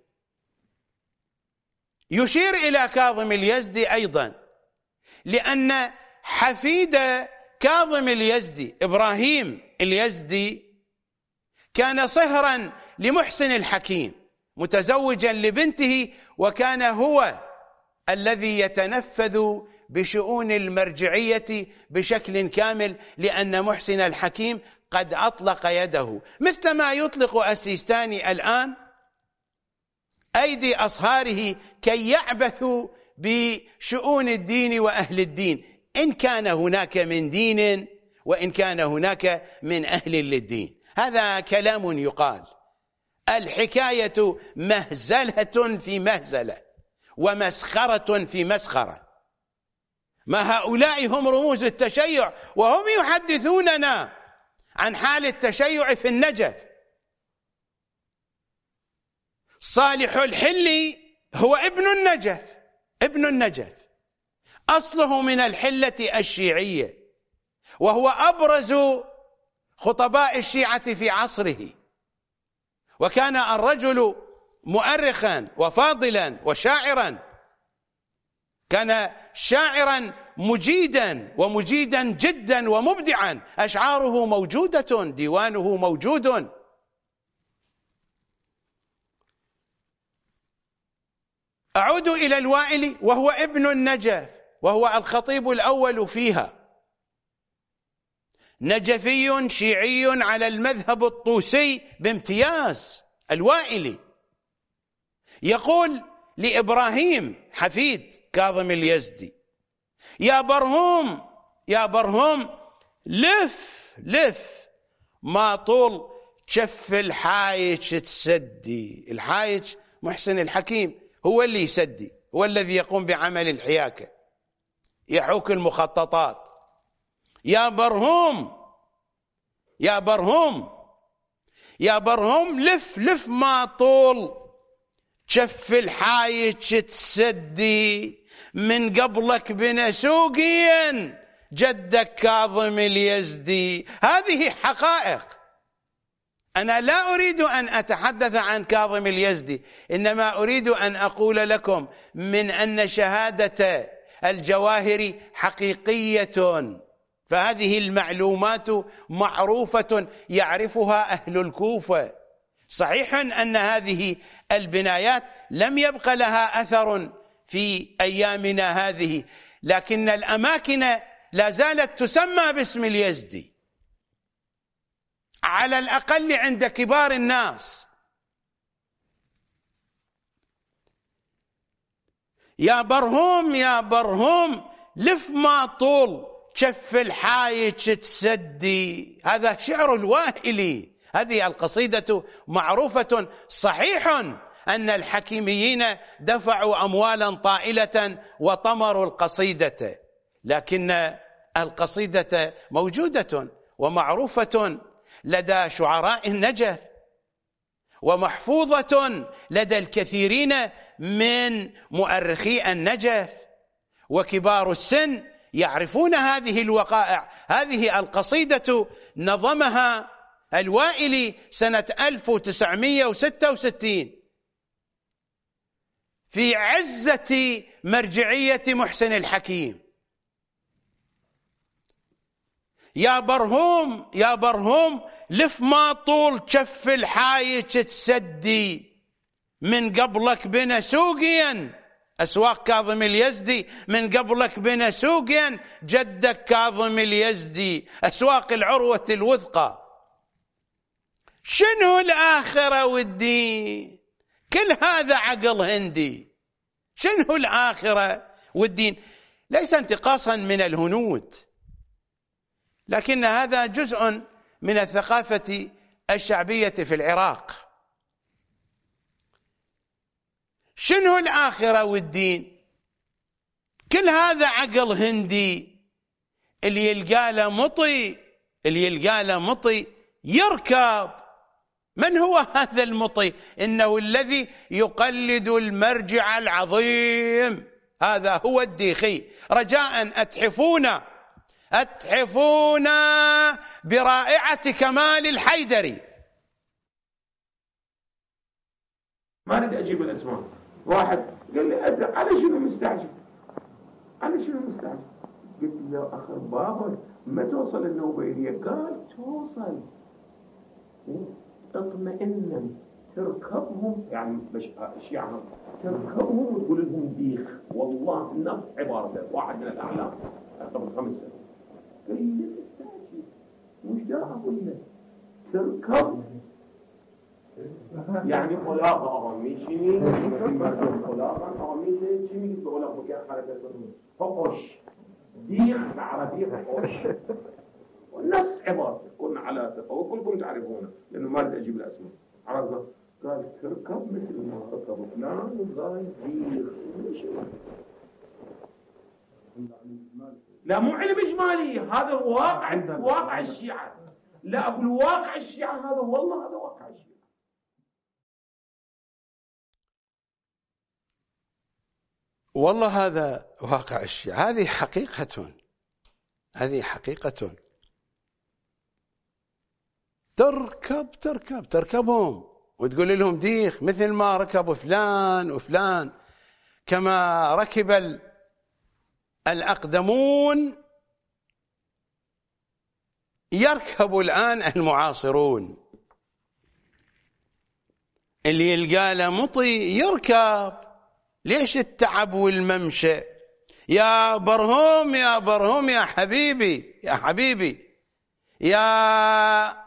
يشير إلى كاظم اليزدي أيضا، لأن حفيد كاظم اليزدي إبراهيم اليزدي كان صهرا لمحسن الحكيم، متزوجا لبنته، وكان هو الذي يتنفذ بشؤون المرجعية بشكل كامل، لأن محسن الحكيم قد أطلق يده، مثل ما يطلق السيستاني الآن أيدي أصهاره كي يعبثوا بشؤون الدين وأهل الدين، إن كان هناك من دين وإن كان هناك من أهل للدين. هذا كلام يقال. الحكاية مهزلة في مهزلة ومسخرة في مسخرة. ما هؤلاء هم رموز التشيع، وهم يحدثوننا عن حال التشيع في النجف. صالح الحلي هو ابن النجف، ابن النجف، أصله من الحلة الشيعية، وهو أبرز خطباء الشيعة في عصره، وكان الرجل مؤرخا وفاضلا وشاعرا، كان شاعرا مجيدا ومجيدا جدا ومبدعا، أشعاره موجودة، ديوانه موجود. أعود إلى الوائلي وهو ابن النجف، وهو الخطيب الأول فيها، نجفي شيعي على المذهب الطوسي بامتياز. الوائلي يقول لإبراهيم حفيد كاظم اليزدي: يا برهوم يا برهوم لف لف ما طول شف الحايج تسدي. الحايج محسن الحكيم هو اللي يسدي، هو الذي يقوم بعمل الحياكة، يحوك المخططات. يا برهوم يا برهوم يا برهوم لف لف ما طول شف الحايج تسدي، من قبلك بنسوقين جدك كاظم اليزدي. هذه حقائق. أنا لا أريد أن أتحدث عن كاظم اليزدي، إنما أريد أن أقول لكم من أن شهادة الجواهر حقيقية، فهذه المعلومات معروفة يعرفها أهل الكوفة. صحيح أن هذه البنايات لم يبق لها أثر في أيامنا هذه، لكن الأماكن لا زالت تسمى باسم اليزدي، على الأقل عند كبار الناس. يا برهوم يا برهوم لف ما طول شف الحايج تسدي. هذا شعر الوائلي، هذه القصيدة معروفة. صحيح أن الحكيميين دفعوا أموالا طائلة وطمروا القصيدة، لكن القصيدة موجودة ومعروفة لدى شعراء النجف، ومحفوظة لدى الكثيرين من مؤرخي النجف، وكبار السن يعرفون هذه الوقائع. هذه القصيدة نظمها الوائلي سنة ألف وتسعمئة وستة وستين في عزة مرجعية محسن الحكيم. يا برهوم يا برهوم لف ما طول شف الحايج تسدي، من قبلك بنا سوقيا. أسواق كاظم اليزدي، من قبلك بنا سوقيا جدك كاظم اليزدي، أسواق العروة الوثقى. شنو الآخرة والدين؟ كل هذا عقل هندي. شنو الآخرة والدين؟ ليس انتقاصا من الهنود، لكن هذا جزء من الثقافة الشعبية في العراق. شنو الآخرة والدين؟ كل هذا عقل هندي. اللي يلقى له مطي اللي يلقى له مطي يركب. من هو هذا المطي؟ إنه الذي يقلد المرجع العظيم، هذا هو الديخي. رجاء أتحفونا أتحفونا برائعة كمال الحيدري.
ما أريد أجيب الأسماء. واحد قال لي أنا شنو مستعجل؟ أنا شنو مستعجل؟ قلت له أخي بابا ما توصل النوبيلية؟ قال توصل. اطمئنا تركبهم يعني مش الشيعة تركبهم وتقول لهم ديخ. والله نفس عبارته واحد من الأعلام قبل خمس سنين قال لي استعجل مش دا أقول لك تركب يعني خلاقة أغميشيني مثل مرجو خلاقة أغميشيني شيني تقول لك بكير حركة فقش ديخ العربية فقش ونفس عبارته كنا على تفاوت كلكم تعرفونه لأنه ما بدي أجيب الأسماء عرفنا. قال تركب مثل ما ركب فلان وقال ديخ. لا مو علم إجمالي، هذا واقع واقع الشيعة. لا أقول واقع الشيعة هذا، والله هذا واقع الشيعة.
والله هذا واقع الشيعة، هذه حقيقة، هذه حقيقة. تركب تركب تركبهم وتقول لهم ديخ مثل ما ركبوا فلان وفلان، كما ركب الأقدمون يركب الآن المعاصرون. اللي يلقى له مطي يركب، ليش التعب والممشى؟ يا برهوم يا برهوم يا حبيبي يا حبيبي يا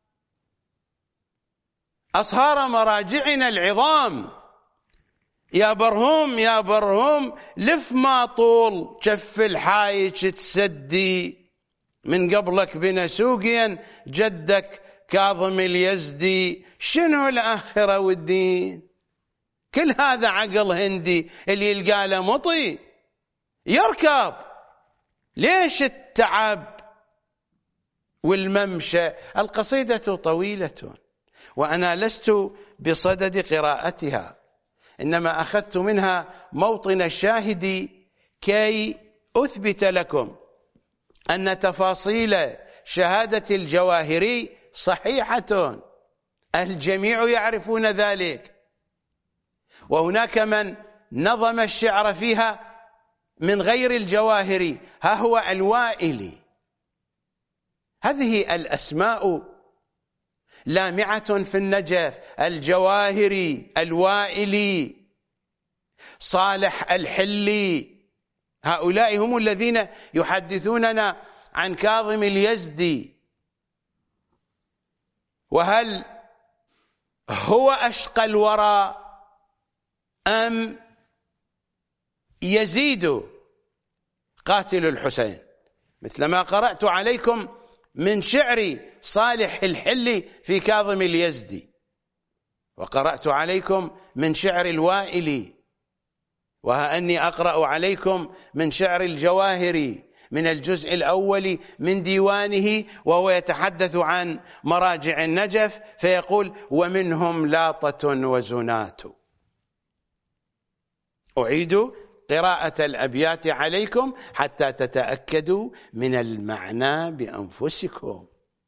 أصهار مراجعنا العظام، يا برهوم يا برهوم لف ما طول شف الحايج تسدي، من قبلك بنسوقيا جدك كاظم اليزدي، شنو الآخرة والدين؟ كل هذا عقل هندي. اللي يلقى له مطي يركب، ليش التعب والممشى؟ القصيدة طويلة وأنا لست بصدد قراءتها، إنما أخذت منها موطن الشاهد كي أثبت لكم أن تفاصيل شهادة الجواهري صحيحة، الجميع يعرفون ذلك. وهناك من نظم الشعر فيها من غير الجواهري، ها هو الوائلي. هذه الأسماء لامعة في النجف: الجواهري، الوائلي، صالح الحلي. هؤلاء هم الذين يحدثوننا عن كاظم اليزدي. وهل هو أشقى الورى أم يزيد قاتل الحسين؟ مثلما قرأت عليكم من شعر صالح الحلي في كاظم اليزدي، وقرأت عليكم من شعر الوائلي، وها أني أقرأ عليكم من شعر الجواهري من الجزء الأول من ديوانه، وهو يتحدث عن مراجع النجف فيقول: ومنهم لاطة وزنات. أعيد قراءة الأبيات عليكم حتى تتأكدوا من المعنى بأنفسكم.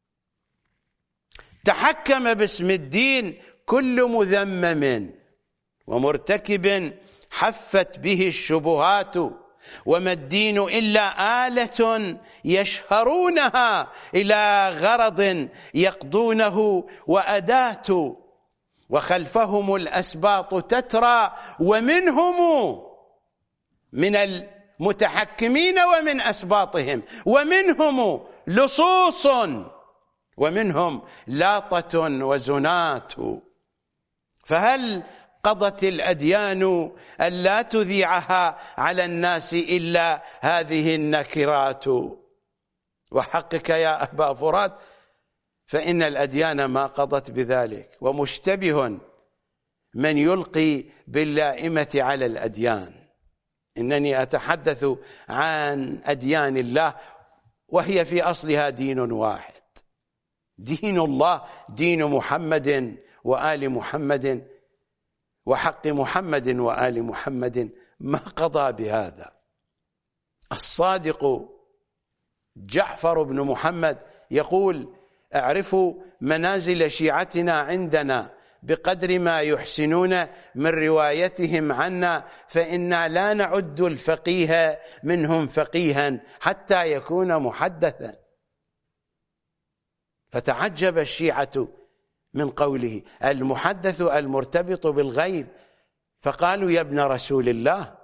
تحكم باسم الدين كل مذمم ومرتكب حفت به الشبهات، وما الدين إلا آلة يشهرونها إلى غرض يقضونه وأداة، وخلفهم الأسباط تترى، ومنهم من المتحكمين ومن أسباطهم، ومنهم لصوص ومنهم لاطة وزنات. فهل قضت الأديان ألا تذيعها على الناس إلا هذه النكرات؟ وحقك يا أبا فرات فإن الأديان ما قضت بذلك، ومشتبه من يلقي باللائمة على الأديان. إنني أتحدث عن أديان الله وهي في أصلها دين واحد، دين الله، دين محمد وآل محمد وحق محمد وآل محمد، ما قضى بهذا. الصادق جعفر بن محمد يقول: اعرفوا منازل شيعتنا عندنا بقدر ما يحسنون من روايتهم عنا، فإنا لا نعد الفقيه منهم فقيها حتى يكون محدثا. فتعجب الشيعة من قوله المحدث المرتبط بالغيب، فقالوا يا ابن رسول الله.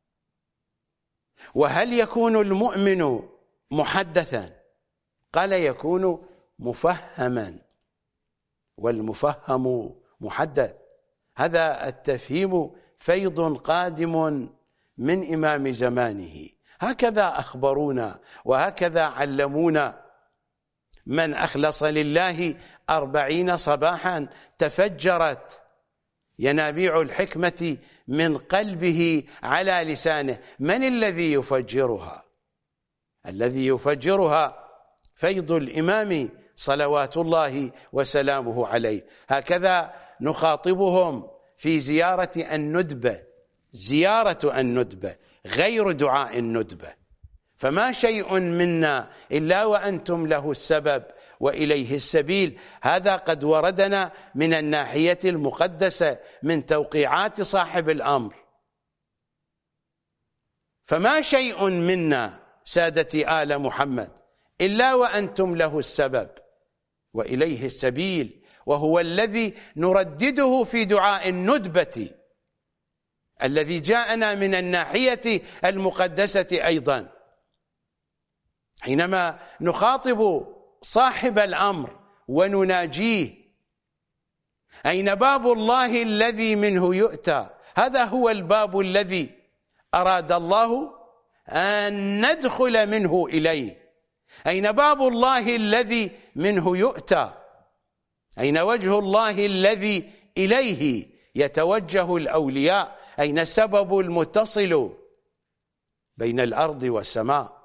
وهل يكون المؤمن محدثا؟ قال يكون مفهما، والمفهم محدث. هذا التفهيم فيض قادم من إمام زمانه، هكذا أخبرونا وهكذا علمونا. من أخلص لله أربعين صباحا تفجرت ينابيع الحكمة من قلبه على لسانه. من الذي يفجرها؟ الذي يفجرها فيض الإمام صلوات الله وسلامه عليه. هكذا نخاطبهم في زيارة الندبة، زيارة الندبة غير دعاء الندبة. فما شيء منا إلا وأنتم له السبب وإليه السبيل. هذا قد وردنا من الناحية المقدسة من توقيعات صاحب الأمر. فما شيء منا سادتي آل محمد إلا وأنتم له السبب وإليه السبيل، وهو الذي نردده في دعاء الندبة الذي جاءنا من الناحية المقدسة أيضا. حينما نخاطب صاحب الأمر ونناجيه: أين باب الله الذي منه يؤتى؟ هذا هو الباب الذي أراد الله أن ندخل منه إليه. أين باب الله الذي منه يؤتى؟ أين وجه الله الذي إليه يتوجه الأولياء؟ أين السبب المتصل بين الأرض والسماء؟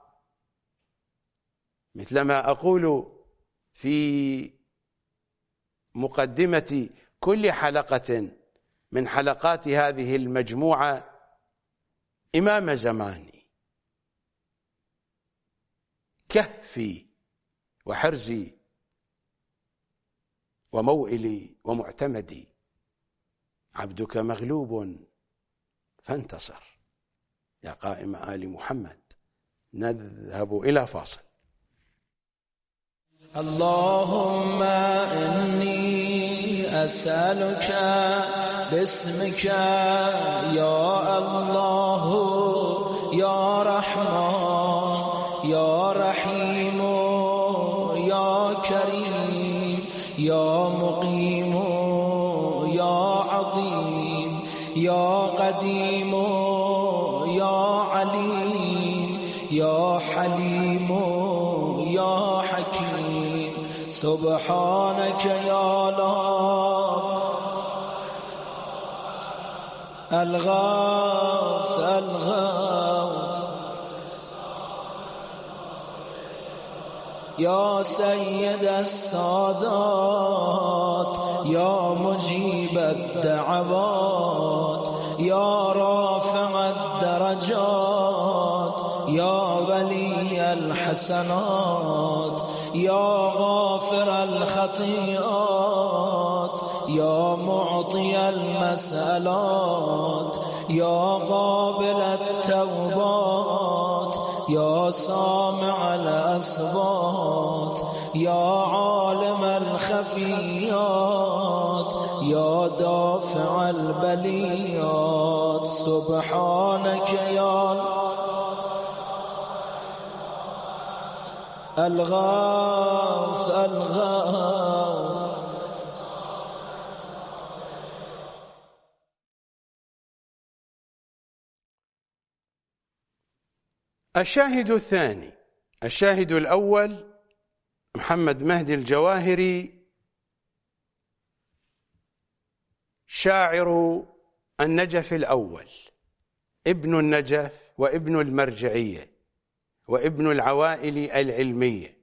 مثلما أقول في مقدمة كل حلقة من حلقات هذه المجموعة: إمام زماني، كهفي وحرزي وموئلي ومعتمدي، عبدك مغلوب فانتصر. يا قائم آل محمد، نذهب إلى فاصل.
اللهم إني أسألك باسمك يا الله يا رحمن يا رحيم يا كريم يا مقيم يا عظيم يا قديم يا عليم يا حليم يا حكيم، سبحانك يا الله الغوث الغوث يا سيد السادات يا مجيب الدعوات يا رافع الدرجات يا ولي الحسنات يا غافر الخطيئات يا معطي المسألات يا قابل التوبات يا سامع الأصوات يا عالم الخفيات يا دافع البليات، سبحانك يا الغاث الغاث.
الشاهد الثاني. الشاهد الأول محمد مهدي الجواهري، شاعر النجف الأول، ابن النجف وابن المرجعية وابن العوائل العلمية.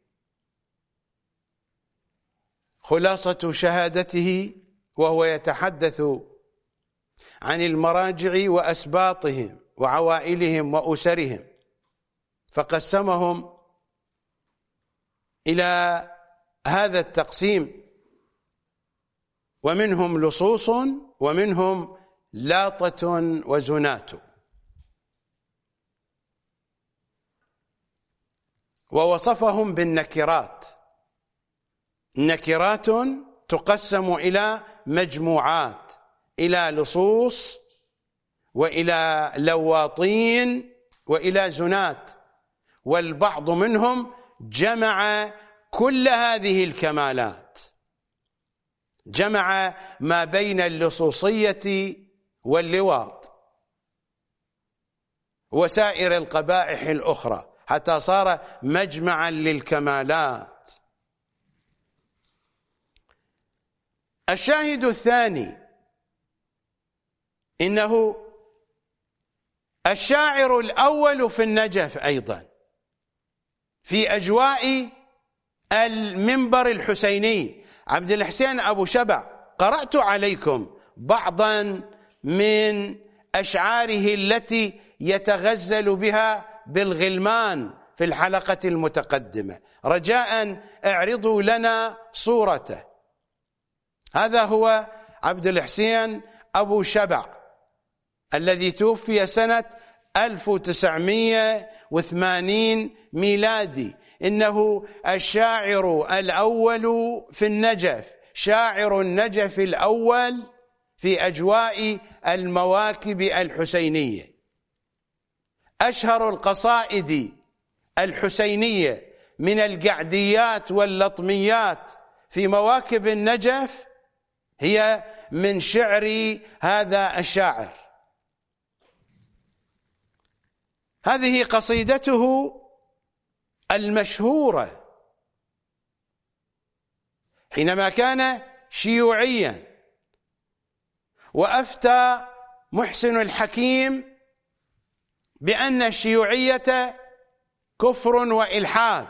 خلاصة شهادته وهو يتحدث عن المراجع وأسباطهم وعوائلهم وأسرهم، فقسمهم إلى هذا التقسيم: ومنهم لصوص ومنهم لاطة وزنات. ووصفهم بالنكرات: نكرات تقسم إلى مجموعات، إلى لصوص وإلى لواطين وإلى زنات، والبعض منهم جمع كل هذه الكمالات، جمع ما بين اللصوصية واللواط وسائر القبائح الأخرى حتى صار مجمعا للكمالات. الشاهد الثاني إنه الشاعر الأول في النجف أيضا في أجواء المنبر الحسيني عبد الحسين أبو شبع. قرأت عليكم بعضا من أشعاره التي يتغزل بها بالغلمان في الحلقة المتقدمة، رجاء اعرضوا لنا صورته. هذا هو عبد الحسين أبو شبع الذي توفي سنة ألف وتسعمئة وثمانين ميلادي. إنه الشاعر الأول في النجف، شاعر النجف الأول في أجواء المواكب الحسينية. أشهر القصائد الحسينية من القعديات واللطميات في مواكب النجف هي من شعر هذا الشاعر. هذه قصيدته المشهورة حينما كان شيوعيا وأفتى محسن الحكيم بأن الشيوعية كفر وإلحاد.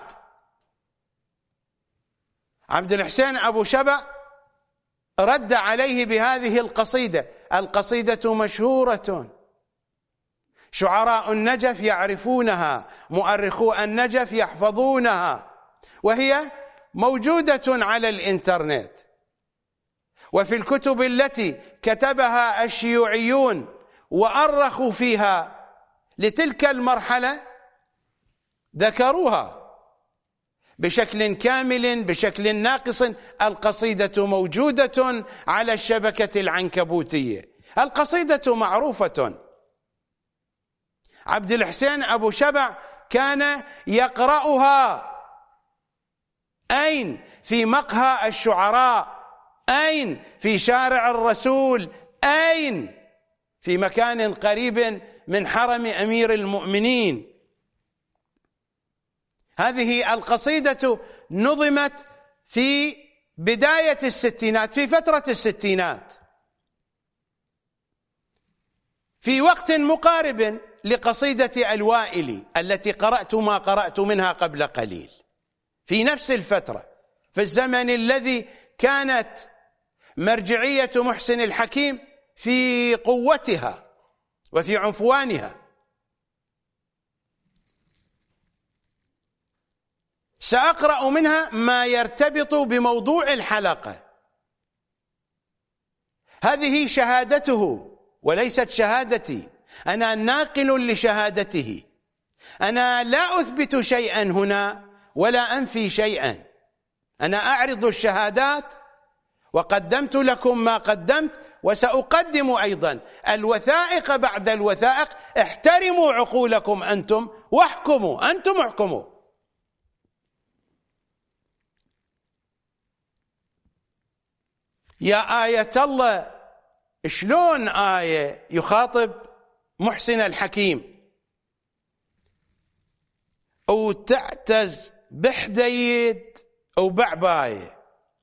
عبد الحسين أبو شبع رد عليه بهذه القصيدة. القصيدة مشهورة، شعراء النجف يعرفونها، مؤرخو النجف يحفظونها، وهي موجودة على الإنترنت. وفي الكتب التي كتبها الشيوعيون وأرخوا فيها لتلك المرحلة ذكروها بشكل كامل بشكل ناقص. القصيدة موجودة على الشبكة العنكبوتية، القصيدة معروفة. عبد الحسين أبو شبع كان يقرأها أين؟ في مقهى الشعراء، أين؟ في شارع الرسول، أين؟ في مكان قريب من حرم أمير المؤمنين. هذه القصيدة نظمت في بداية الستينات، في فترة الستينات، في وقت مقارب لقصيدة الوائلي التي قرأت ما قرأت منها قبل قليل، في نفس الفترة، في الزمن الذي كانت مرجعية محسن الحكيم في قوتها وفي عنفوانها. سأقرأ منها ما يرتبط بموضوع الحلقة. هذه شهادته وليست شهادتي، أنا ناقل لشهادته. أنا لا أثبت شيئا هنا ولا أنفي شيئا، أنا أعرض الشهادات وقدمت لكم ما قدمت، وسأقدم أيضا الوثائق بعد الوثائق. احترموا عقولكم أنتم واحكموا، أنتم احكموا. يا آية الله، شلون آية يخاطب محسن الحكيم أو تعتز بحديد أو بعباية؟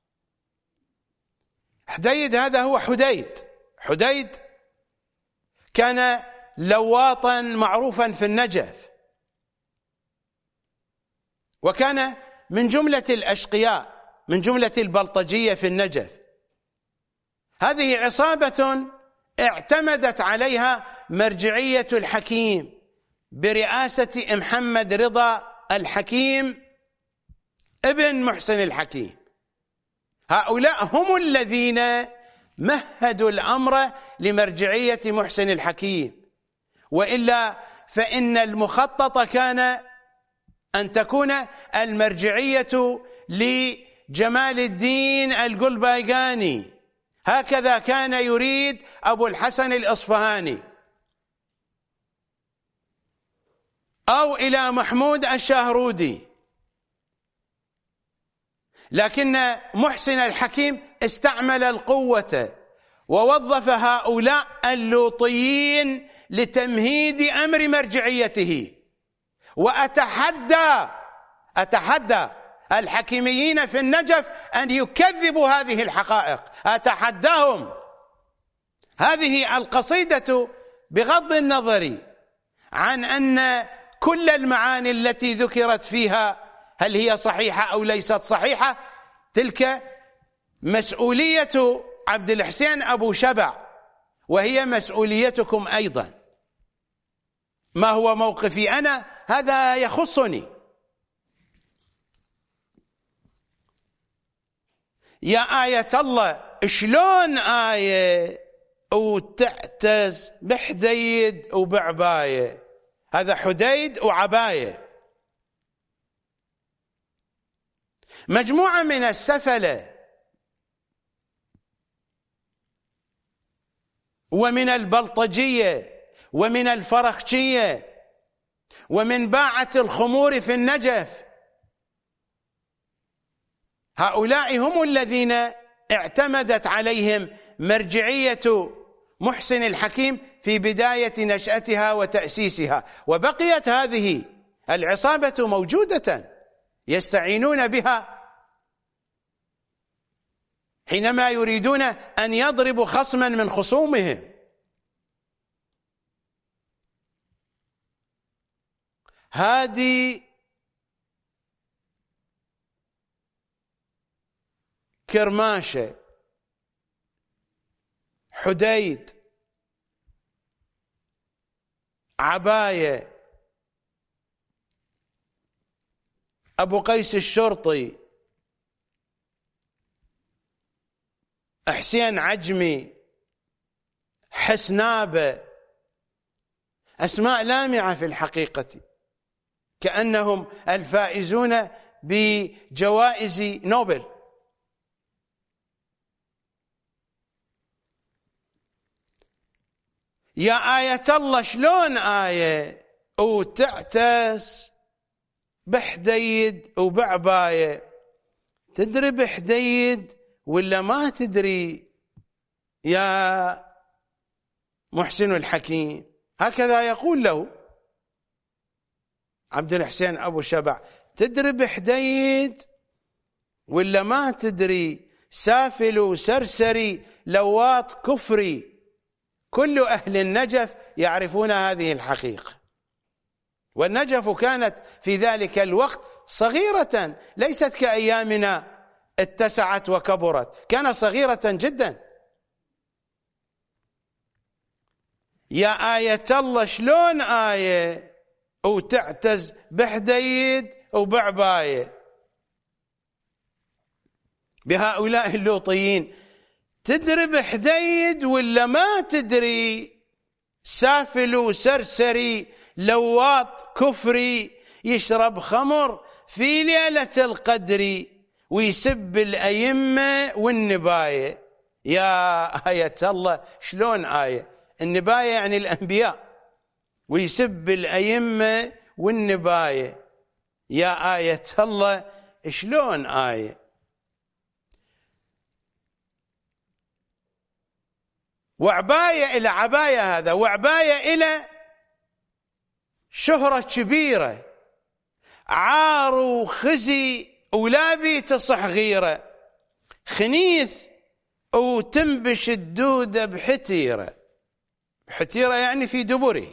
حديد هذا هو حديد. حديد كان لواطا معروفا في النجف، وكان من جملة الأشقياء، من جملة البلطجية في النجف. هذه عصابة اعتمدت عليها مرجعية الحكيم برئاسة محمد رضا الحكيم ابن محسن الحكيم. هؤلاء هم الذين مهدوا الأمر لمرجعية محسن الحكيم، وإلا فإن المخطط كان أن تكون المرجعية جمال الدين القلبايقاني، هكذا كان يريد أبو الحسن الإصفهاني، أو إلى محمود الشاهرودي. لكن محسن الحكيم استعمل القوة ووظف هؤلاء اللوطيين لتمهيد أمر مرجعيته. وأتحدى أتحدى الحكيميين في النجف أن يكذبوا هذه الحقائق، أتحداهم. هذه القصيدة بغض النظر عن أن كل المعاني التي ذكرت فيها هل هي صحيحة أو ليست صحيحة، تلك مسؤولية عبد الحسين أبو شبع، وهي مسؤوليتكم أيضا. ما هو موقفي أنا هذا يخصني. يا آية الله، شلون آية وتعتز بحديد وبعباية؟ هذا حديد وعباية. مجموعة من السفلة ومن البلطجية ومن الفرخشية ومن باعة الخمور في النجف، هؤلاء هم الذين اعتمدت عليهم مرجعية محسن الحكيم في بداية نشأتها وتأسيسها، وبقيت هذه العصابة موجودة يستعينون بها حينما يريدون أن يضربوا خصما من خصومهم. هادي كرماشة، حديد، عباية، أبو قيس الشرطي، حسين عجمي، حسنابة، أسماء لامعة في الحقيقة، كأنهم الفائزون بجوائز نوبل. يا آية الله، شلون آية وتعتس بحديد وبعباية؟ تدري بحديد ولا ما تدري يا محسن الحكيم؟ هكذا يقول له عبد الحسين أبو شبع، تدري بحديد ولا ما تدري؟ سافل وسرسري لواط كفري. كل أهل النجف يعرفون هذه الحقيقة، والنجف كانت في ذلك الوقت صغيرة، ليست كأيامنا اتسعت وكبرت، كانت صغيرة جدا. يا آية الله، شلون آية وتعتز بحديد وبعباية؟ بهؤلاء اللوطيين، تدري بحديد ولا ما تدري؟ سافل وسرسري لواط كفري، يشرب خمر في ليلة القدر ويسب الأئمة والنباية. يا آية الله، شلون آية؟ النباية يعني الأنبياء، ويسب الأئمة والنباية. يا آية الله، شلون آية؟ وعباية إلى عباية، هذا وعباية إلى شهرة كبيرة، عار وخزي ولابي تصح غيرة، خنيث وتنبش الدودة بحتيرة. حتيرة يعني في دبره.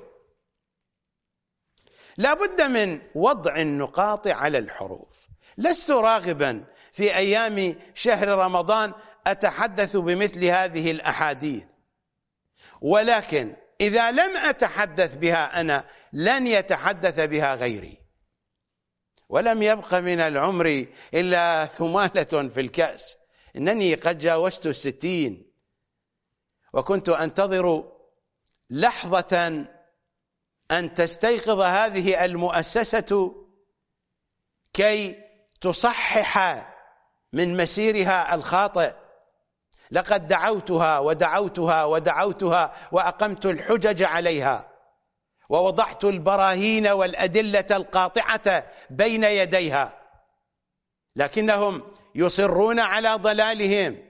لا بد من وضع النقاط على الحروف. لست راغبا في أيام شهر رمضان أتحدث بمثل هذه الأحاديث، ولكن إذا لم أتحدث بها أنا لن يتحدث بها غيري. ولم يبق من العمر إلا ثمالة في الكأس، إنني قد جاوزت الستين، وكنت أنتظر لحظة أن تستيقظ هذه المؤسسة كي تصحح من مسيرها الخاطئ. لقد دعوتها ودعوتها ودعوتها وأقمت الحجج عليها ووضعت البراهين والأدلة القاطعة بين يديها، لكنهم يصرون على ضلالهم.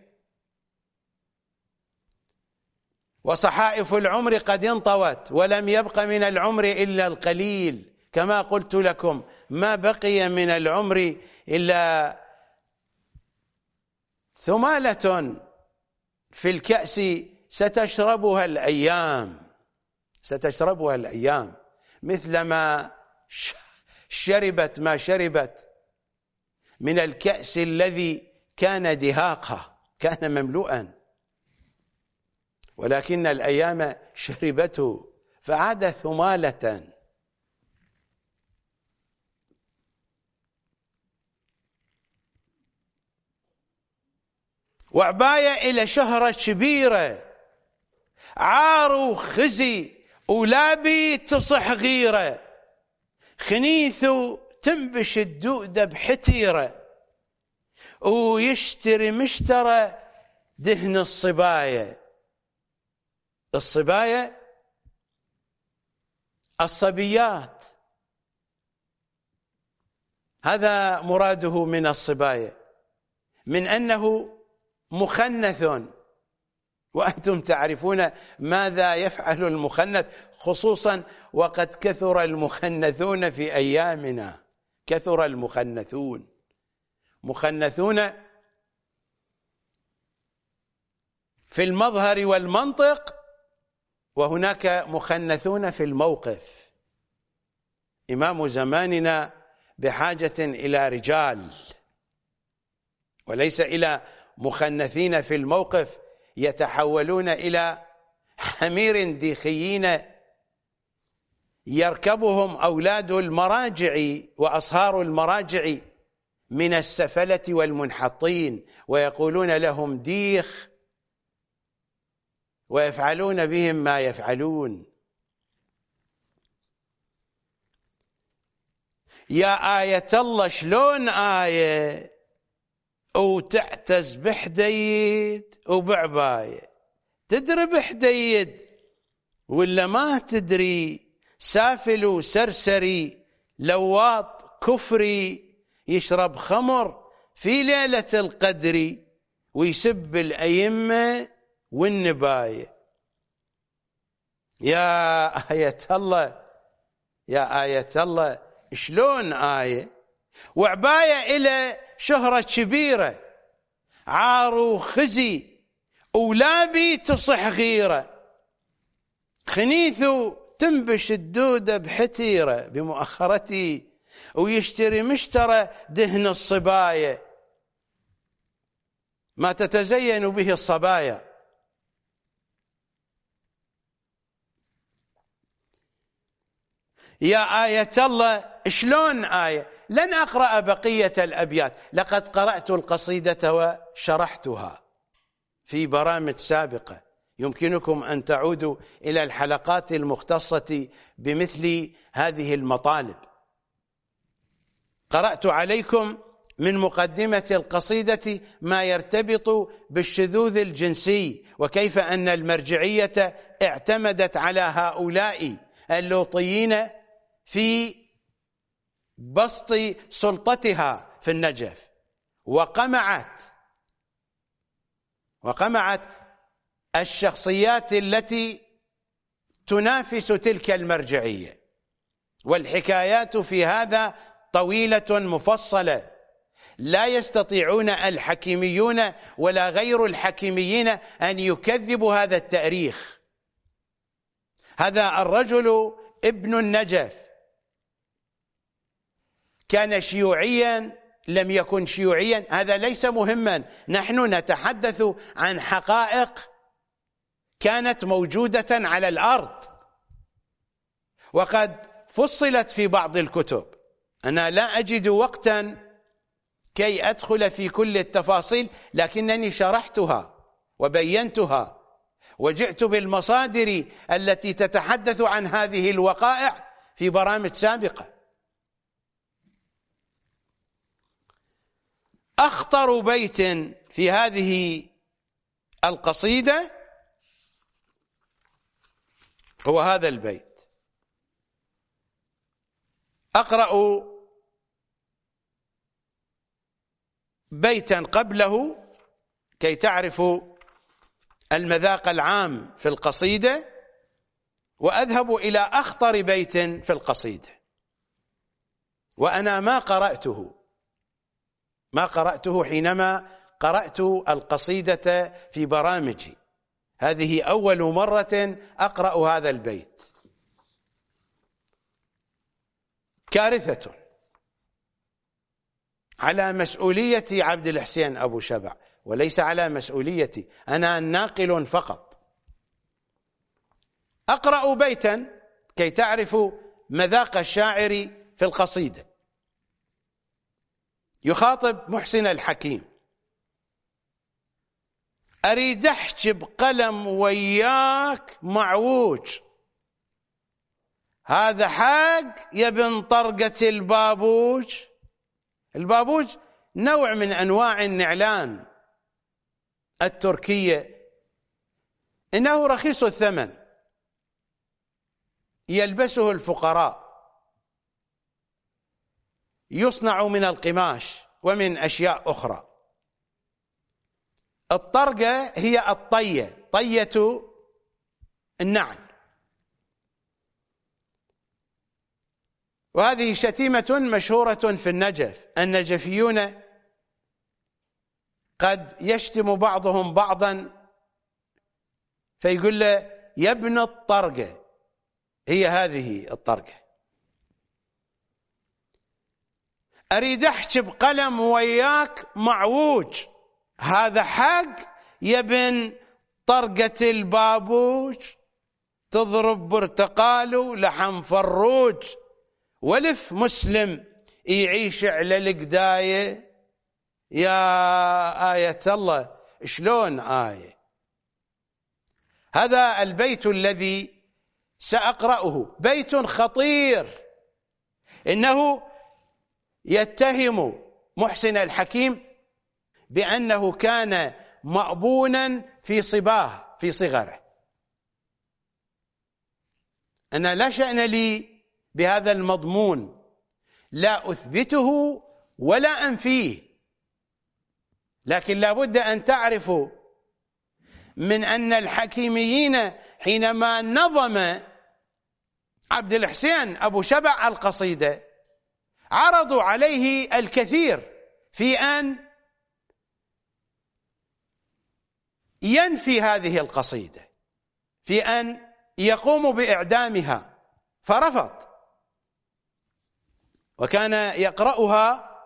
وصحائف العمر قد انطوت ولم يبق من العمر إلا القليل، كما قلت لكم ما بقي من العمر إلا ثمالة في الكأس ستشربها الأيام، ستشربها الأيام، مثلما شربت ما شربت من الكأس الذي كان دهاقا، كان مملوءا، ولكن الأيام شربته فعاد ثمالة. وعباية إلى شهرة كبيرة، عار وخزي ولابي تصح غيرة، خنيثو تنبش الدودة بحتيرة، ويشتري مشترى دهن الصباية. الصباية الصبيات، هذا مراده من الصباية، من أنه مخنث، وأنتم تعرفون ماذا يفعل المخنث، خصوصا وقد كثر المخنثون في أيامنا، كثر المخنثون، مخنثون في المظهر والمنطق، وهناك مخنثون في الموقف. إمام زماننا بحاجة إلى رجال وليس إلى مخنثين في الموقف يتحولون إلى حمير ديخيين يركبهم أولاد المراجع وأصهار المراجع من السفلة والمنحطين، ويقولون لهم ديخ ويفعلون بهم ما يفعلون. يا آية الله شلون آية وتعتز بحديد وبعباية، تدري بحديد ولا ما تدري؟ سافل وسرسري لواط كفري، يشرب خمر في ليلة القدر ويسب الأئمة والنباية. يا آية الله، يا آية الله شلون آية وعباية إلى شهرة كبيرة، عار وخزي ولابي تصح غيرة، خنيثو تنبش الدودة بحتيرة بمؤخرتي، ويشتري مشترى دهن الصباية، ما تتزين به الصبايا. يا آية الله شلون آية؟ لن أقرأ بقية الأبيات، لقد قرأت القصيدة وشرحتها في برامج سابقة، يمكنكم أن تعودوا إلى الحلقات المختصة بمثل هذه المطالب. قرأت عليكم من مقدمة القصيدة ما يرتبط بالشذوذ الجنسي، وكيف أن المرجعية اعتمدت على هؤلاء اللوطيين في بسط سلطتها في النجف، وقمعت وقمعت الشخصيات التي تنافس تلك المرجعية. والحكايات في هذا طويلة مفصلة، لا يستطيعون الحكيميون ولا غير الحكيميين أن يكذبوا هذا التاريخ. هذا الرجل ابن النجف كان شيوعيا لم يكن شيوعيا، هذا ليس مهما، نحن نتحدث عن حقائق كانت موجودة على الأرض وقد فصلت في بعض الكتب. أنا لا أجد وقتا كي أدخل في كل التفاصيل، لكنني شرحتها وبينتها وجئت بالمصادر التي تتحدث عن هذه الوقائع في برامج سابقة. أخطر بيت في هذه القصيدة هو هذا البيت. أقرأ بيتا قبله كي تعرفوا المذاق العام في القصيدة، وأذهب إلى أخطر بيت في القصيدة، وأنا ما قرأته ما قرأته حينما قرأت القصيدة في برامجي. هذه أول مرة أقرأ هذا البيت. كارثة على مسؤولية عبد الحسين أبو شبع، وليس على مسؤوليتي، أنا ناقل فقط. أقرأ بيتا كي تعرفوا مذاق الشاعر في القصيدة. يخاطب محسن الحكيم: أريد أحكي بقلم وياك معوج، هذا حق يا بن طرقة البابوج. البابوج نوع من أنواع النعلان التركية، إنه رخيص الثمن، يلبسه الفقراء، يصنع من القماش ومن أشياء أخرى. الطرقة هي الطية، طية النعل، وهذه شتيمة مشهورة في النجف. النجفيون قد يشتم بعضهم بعضا فيقول له يا ابن الطرقة، هي هذه الطرقة. أريد أحكي بقلم وياك معوج، هذا حق يا ابن طرقة البابوج، تضرب برتقال لحم فروج، ولف مسلم يعيش على القداية. يا آية الله، شلون آية؟ هذا البيت الذي سأقرأه بيت خطير، إنه يتهم محسن الحكيم بأنه كان مأبونا في صباه في صغره. أنا لا شأن لي بهذا المضمون، لا أثبته ولا أنفيه، لكن لا بد أن تعرفوا من أن الحكيميين حينما نظم عبد الحسين أبو شبع القصيدة عرضوا عليه الكثير في أن ينفي هذه القصيدة، في أن يقوم بإعدامها، فرفض، وكان يقرأها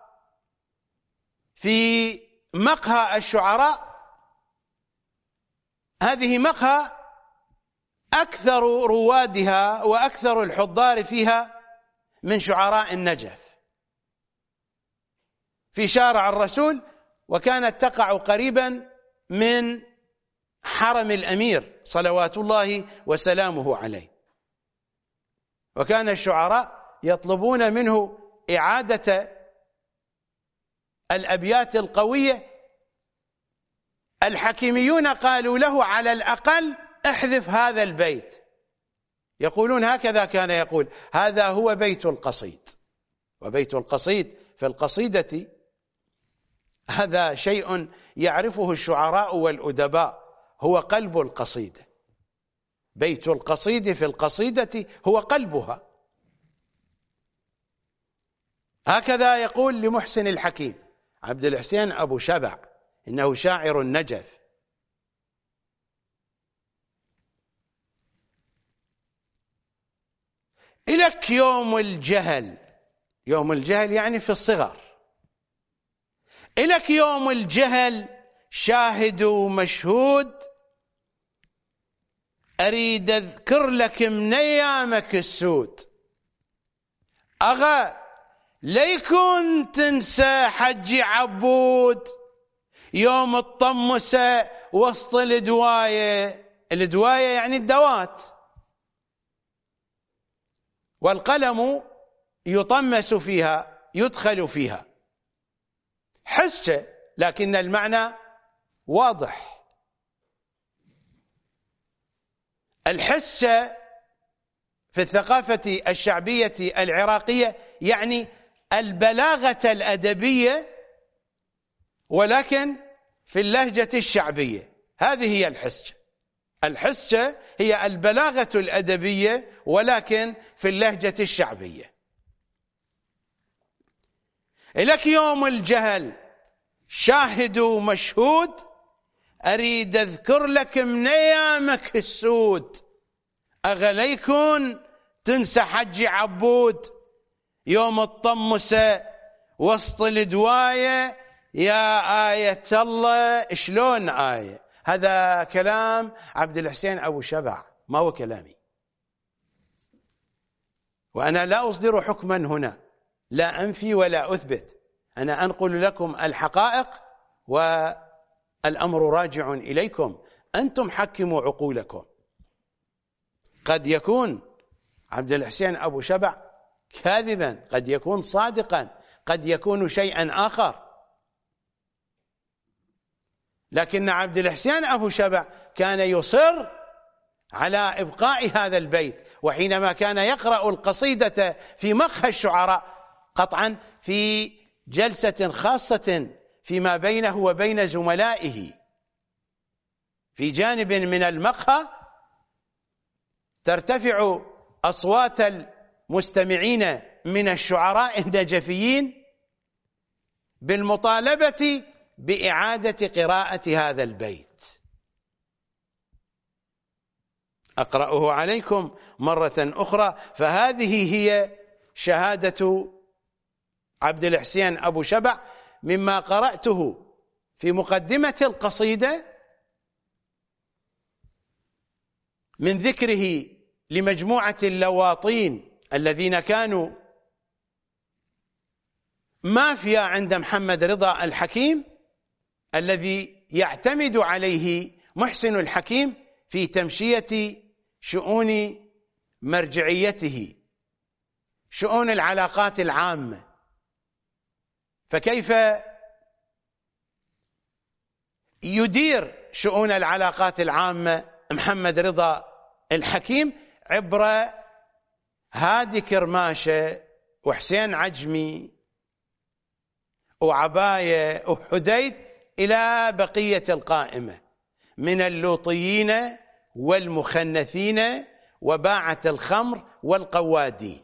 في مقهى الشعراء. هذه مقهى أكثر روادها وأكثر الحضار فيها من شعراء النجف، في شارع الرسول، وكانت تقع قريبا من حرم الأمير صلوات الله وسلامه عليه. وكان الشعراء يطلبون منه إعادة الأبيات القوية. الحكيميون قالوا له على الأقل احذف هذا البيت. يقولون هكذا كان يقول: هذا هو بيت القصيد. وبيت القصيد في القصيدة هذا شيء يعرفه الشعراء والأدباء، هو قلب القصيدة. بيت القصيد في القصيدة هو قلبها. هكذا يقول لمحسن الحكيم عبد الحسين أبو شبع، إنه شاعر النجف: إلك يوم الجهل، يوم الجهل يعني في الصغر، إلك يوم الجهل شاهد ومشهود، أريد أذكر لك من أيامك السود. أغا ليكن تنسى حجي عبود يوم الطمسة وسط الدواية. الدواية يعني الدوات، والقلم يطمس فيها، يدخل فيها. حس حسة، لكن المعنى واضح. الحسة في الثقافة الشعبية العراقية يعني البلاغة الأدبية، ولكن في اللهجة الشعبية. هذه هي الحسة. الحسة هي البلاغة الأدبية ولكن في اللهجة الشعبية. لك يوم الجهل شاهد ومشهود، أريد أذكر لك من أيامك السود، أغليكن تنسى حج عبود، يوم الطمسة وسط الدواية، يا آية الله. شلون آية؟ هذا كلام عبد الحسين أبو شبع، ما هو كلامي، وأنا لا أصدر حكما هنا، لا أنفي ولا أثبت، أنا أنقل لكم الحقائق والأمر راجع إليكم، أنتم حكموا عقولكم. قد يكون عبد الحسين أبو شبع كاذبا، قد يكون صادقا، قد يكون شيئا آخر، لكن عبد الحسين أبو شبع كان يصر على إبقاء هذا البيت، وحينما كان يقرأ القصيدة في مقهى الشعراء، قطعا في جلسة خاصة فيما بينه وبين زملائه في جانب من المقهى، ترتفع أصوات المستمعين من الشعراء النجفيين بالمطالبة بإعادة قراءة هذا البيت. أقرأه عليكم مرة أخرى، فهذه هي شهادة عبد الحسين أبو شبع مما قرأته في مقدمة القصيدة من ذكره لمجموعة اللواطين الذين كانوا مافيا عند محمد رضا الحكيم، الذي يعتمد عليه محسن الحكيم في تمشية شؤون مرجعيته، شؤون العلاقات العامة. فكيف يدير شؤون العلاقات العامة محمد رضا الحكيم؟ عبر هادي كرماشة وحسين عجمي وعباية وحديد إلى بقية القائمة من اللوطيين والمخنثين وباعة الخمر والقوادين.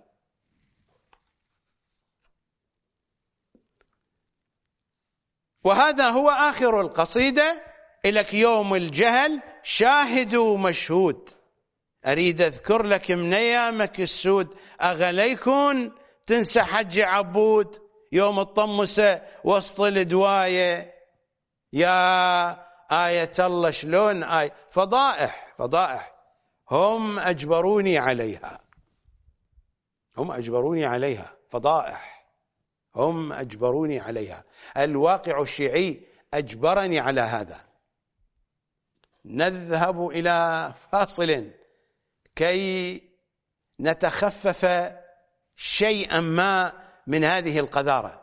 وهذا هو آخر القصيدة: إلك يوم الجهل شاهد ومشهود، أريد أذكر لك من أيامك السود، أغليكن تنسى حج عبود، يوم الطمسة وسط الدواية، يا آية الله. شلون آية؟ فضائح فضائح هم أجبروني عليها، هم أجبروني عليها، فضائح هم أجبروني عليها. الواقع الشيعي أجبرني على هذا. نذهب إلى فاصل كي نتخفف شيئا ما من هذه القذارة.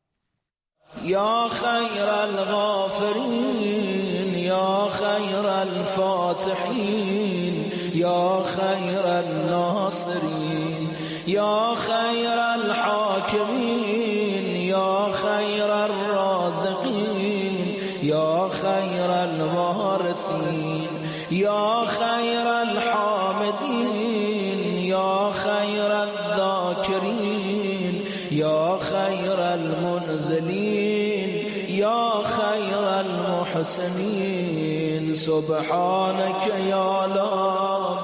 يا خير الغافرين، يا خير الفاتحين، يا خير الناصرين، يا خير الحاكمين، يا خير الرازقين، يا خير الوارثين، يا خير الحامدين، يا خير الذاكرين، يا خير المنزلين، يا خير المحسنين. سبحانك يا لا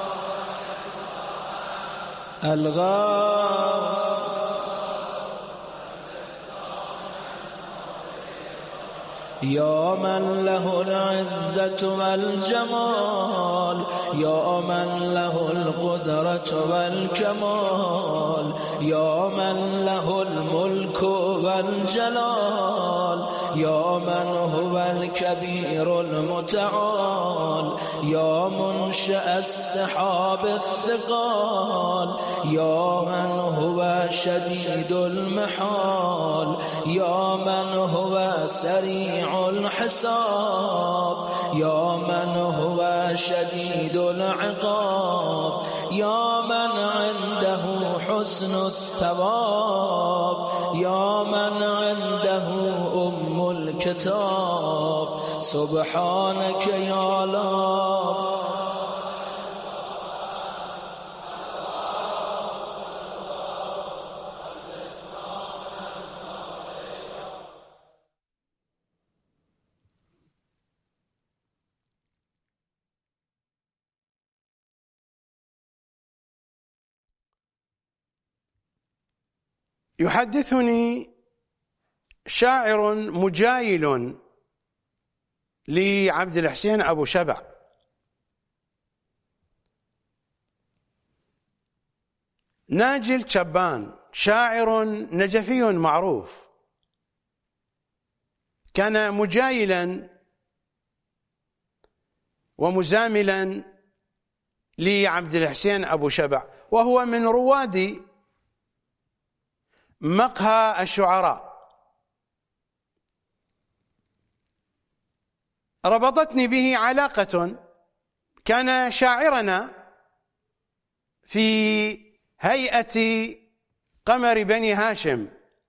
الغاث، يا من له العزة والجمال، يا من له القدرة والكمال، يا من له الملك هو الجلال يا من هو الكبير المتعال يا منشأ السحاب الثقال يا من هو شديد المحال يا من هو سريع الحساب يا من هو شديد العقاب يا من عنده حسن الثواب يا من عنده أم الكتاب سبحانك يا الله.
يحدثني شاعر مجايل لعبد الحسين أبو شبع ناجي الشبان، شاعر نجفي معروف، كان مجايلا ومزاملا لعبد الحسين أبو شبع، وهو من رواد مقهى الشعراء. ربطتني به علاقة، كان شاعرنا في هيئة قمر بني هاشم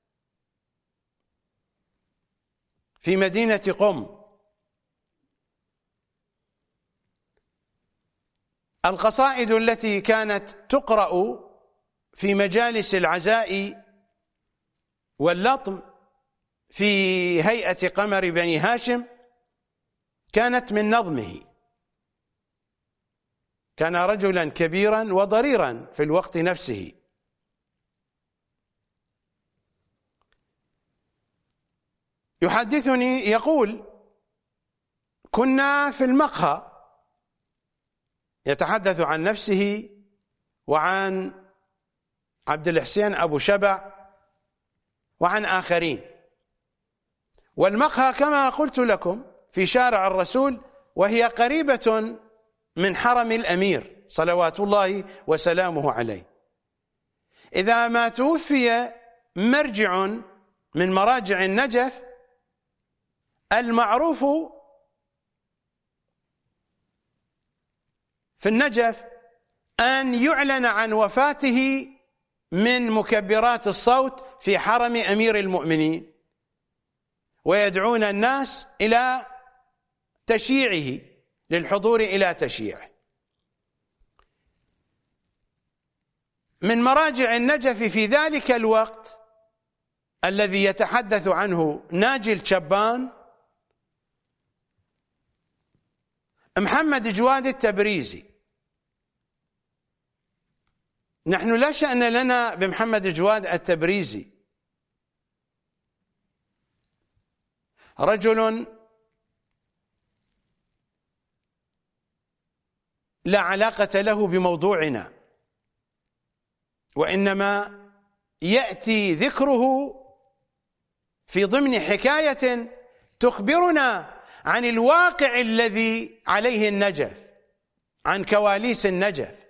في مدينة قم. القصائد التي كانت تقرأ في مجالس العزاء واللطم في هيئة قمر بني هاشم كانت من نظمه. كان رجلا كبيرا وضريرا في الوقت نفسه. يحدثني يقول: كنا في المقهى، يتحدث عن نفسه وعن عبد الحسين أبو شبع وعن آخرين. والمقهى كما قلت لكم في شارع الرسول، وهي قريبة من حرم الأمير صلوات الله وسلامه عليه. إذا ما توفي مرجع من مراجع النجف، المعروف في النجف أن يعلن عن وفاته من مكبرات الصوت في حرم أمير المؤمنين، ويدعون الناس إلى تشييعه، للحضور إلى تشييعه. من مراجع النجف في ذلك الوقت الذي يتحدث عنه ناجي الشبان محمد جواد التبريزي. نحن لا شأن لنا بمحمد جواد التبريزي، رجل لا علاقة له بموضوعنا، وإنما يأتي ذكره في ضمن حكاية تخبرنا عن الواقع الذي عليه النجف، عن كواليس النجف.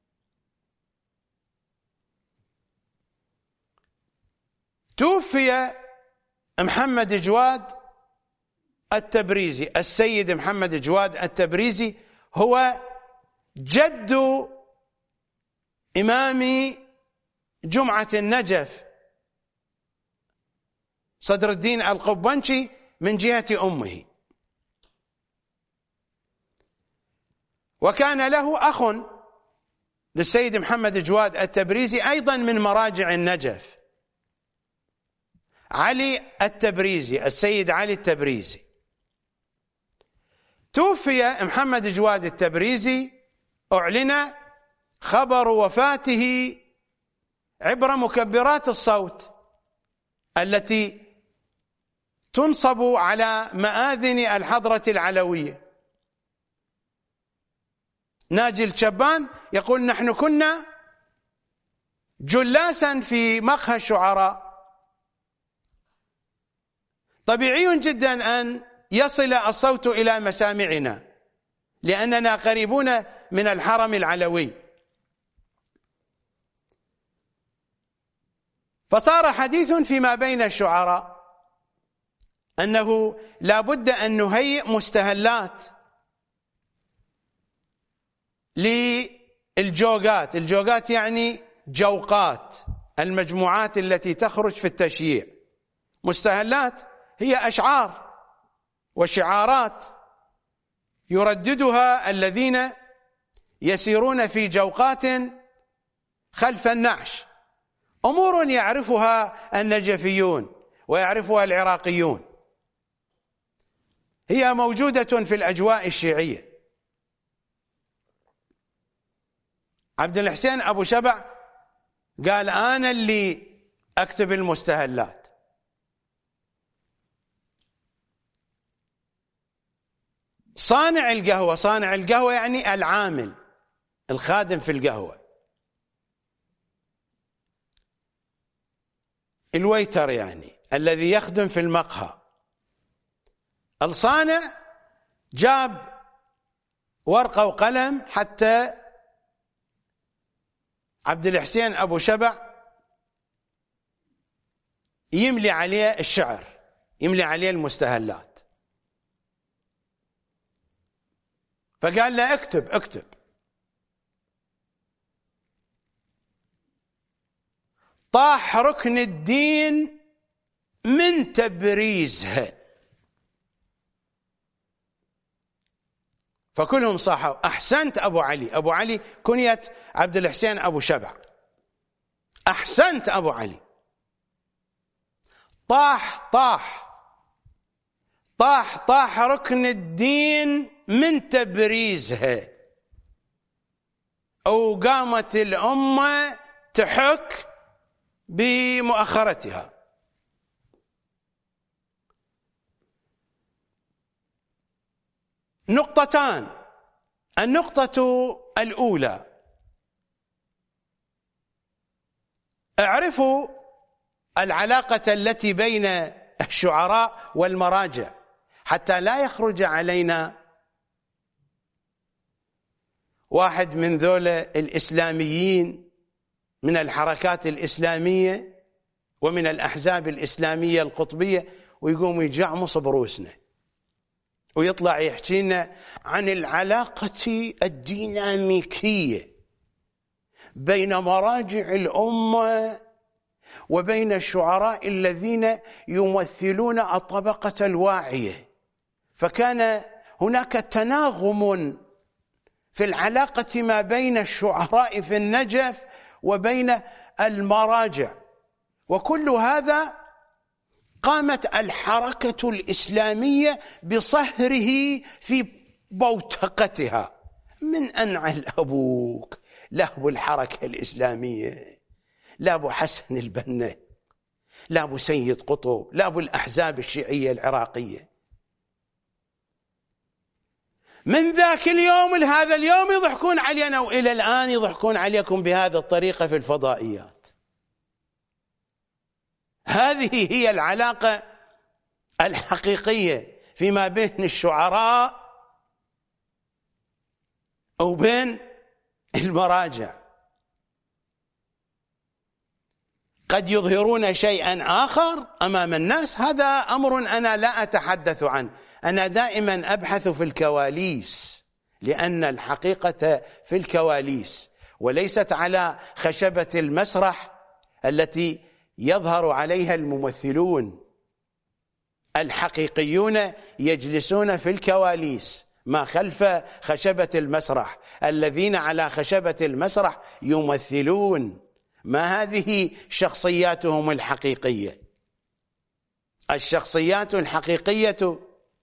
توفي محمد جواد التبريزي، السيد محمد جواد التبريزي هو جد إمام جمعة النجف صدر الدين القبنشي من جهة أمه. وكان له أخ للسيد محمد جواد التبريزي أيضا من مراجع النجف، علي التبريزي، السيد علي التبريزي. توفي محمد جواد التبريزي، أعلن خبر وفاته عبر مكبرات الصوت التي تنصب على مآذن الحضرة العلوية. ناجي الشبان يقول: نحن كنا جلاسا في مقهى الشعراء، طبيعي جدا أن يصل الصوت إلى مسامعنا لأننا قريبون من الحرم العلوي. فصار حديث فيما بين الشعراء أنه لا بد أن نهيئ مستهلات للجوقات. الجوقات يعني جوقات، المجموعات التي تخرج في التشييع. مستهلات هي أشعار وشعارات يرددها الذين يسيرون في جوقات خلف النعش، أمور يعرفها النجفيون ويعرفها العراقيون، هي موجودة في الأجواء الشيعية. عبد الحسين أبو شبع قال أنا اللي أكتب المستهلات. صانع القهوة، صانع القهوة يعني العامل الخادم في القهوة، الويتر يعني الذي يخدم في المقهى. الصانع جاب ورقة وقلم حتى عبد الحسين أبو شبع يملي عليه الشعر، يملي عليه المستهلات. فقال له اكتب اكتب. طاح ركن الدين من تبريزها، فكلهم صاحوا أحسنت أبو علي. أبو علي كنية عبد الحسين أبو شبع، أحسنت أبو علي. طاح طاح طاح طاح ركن الدين من تبريزها، وقامت الأمة تحك بمؤخرتها. نقطتان. النقطة الأولى، اعرفوا العلاقة التي بين الشعراء والمراجع حتى لا يخرج علينا واحد من ذولا الإسلاميين من الحركات الإسلامية ومن الأحزاب الإسلامية القطبية ويقوم يجعمص بروسنا ويطلع يحكي لنا عن العلاقة الديناميكية بين مراجع الأمة وبين الشعراء الذين يمثلون الطبقة الواعية. فكان هناك تناغم في العلاقة ما بين الشعراء في النجف وبين المراجع، وكل هذا قامت الحركة الإسلامية بصهره في بوتقتها. من أنعل أبوك لا أبو الحركة الإسلامية، لا أبو حسن البنا، لا أبو سيد قطب، لا أبو الأحزاب الشيعية العراقية. من ذاك اليوم لهذا اليوم يضحكون علينا، وإلى الآن يضحكون عليكم بهذه الطريقة في الفضائيات. هذه هي العلاقة الحقيقية فيما بين الشعراء وبين المراجع. قد يظهرون شيئا آخر أمام الناس، هذا أمر أنا لا أتحدث عنه. أنا دائما أبحث في الكواليس، لأن الحقيقة في الكواليس وليست على خشبة المسرح التي يظهر عليها الممثلون. الحقيقيون يجلسون في الكواليس ما خلف خشبة المسرح، الذين على خشبة المسرح يمثلون. ما هذه شخصياتهم الحقيقية؟ الشخصيات الحقيقية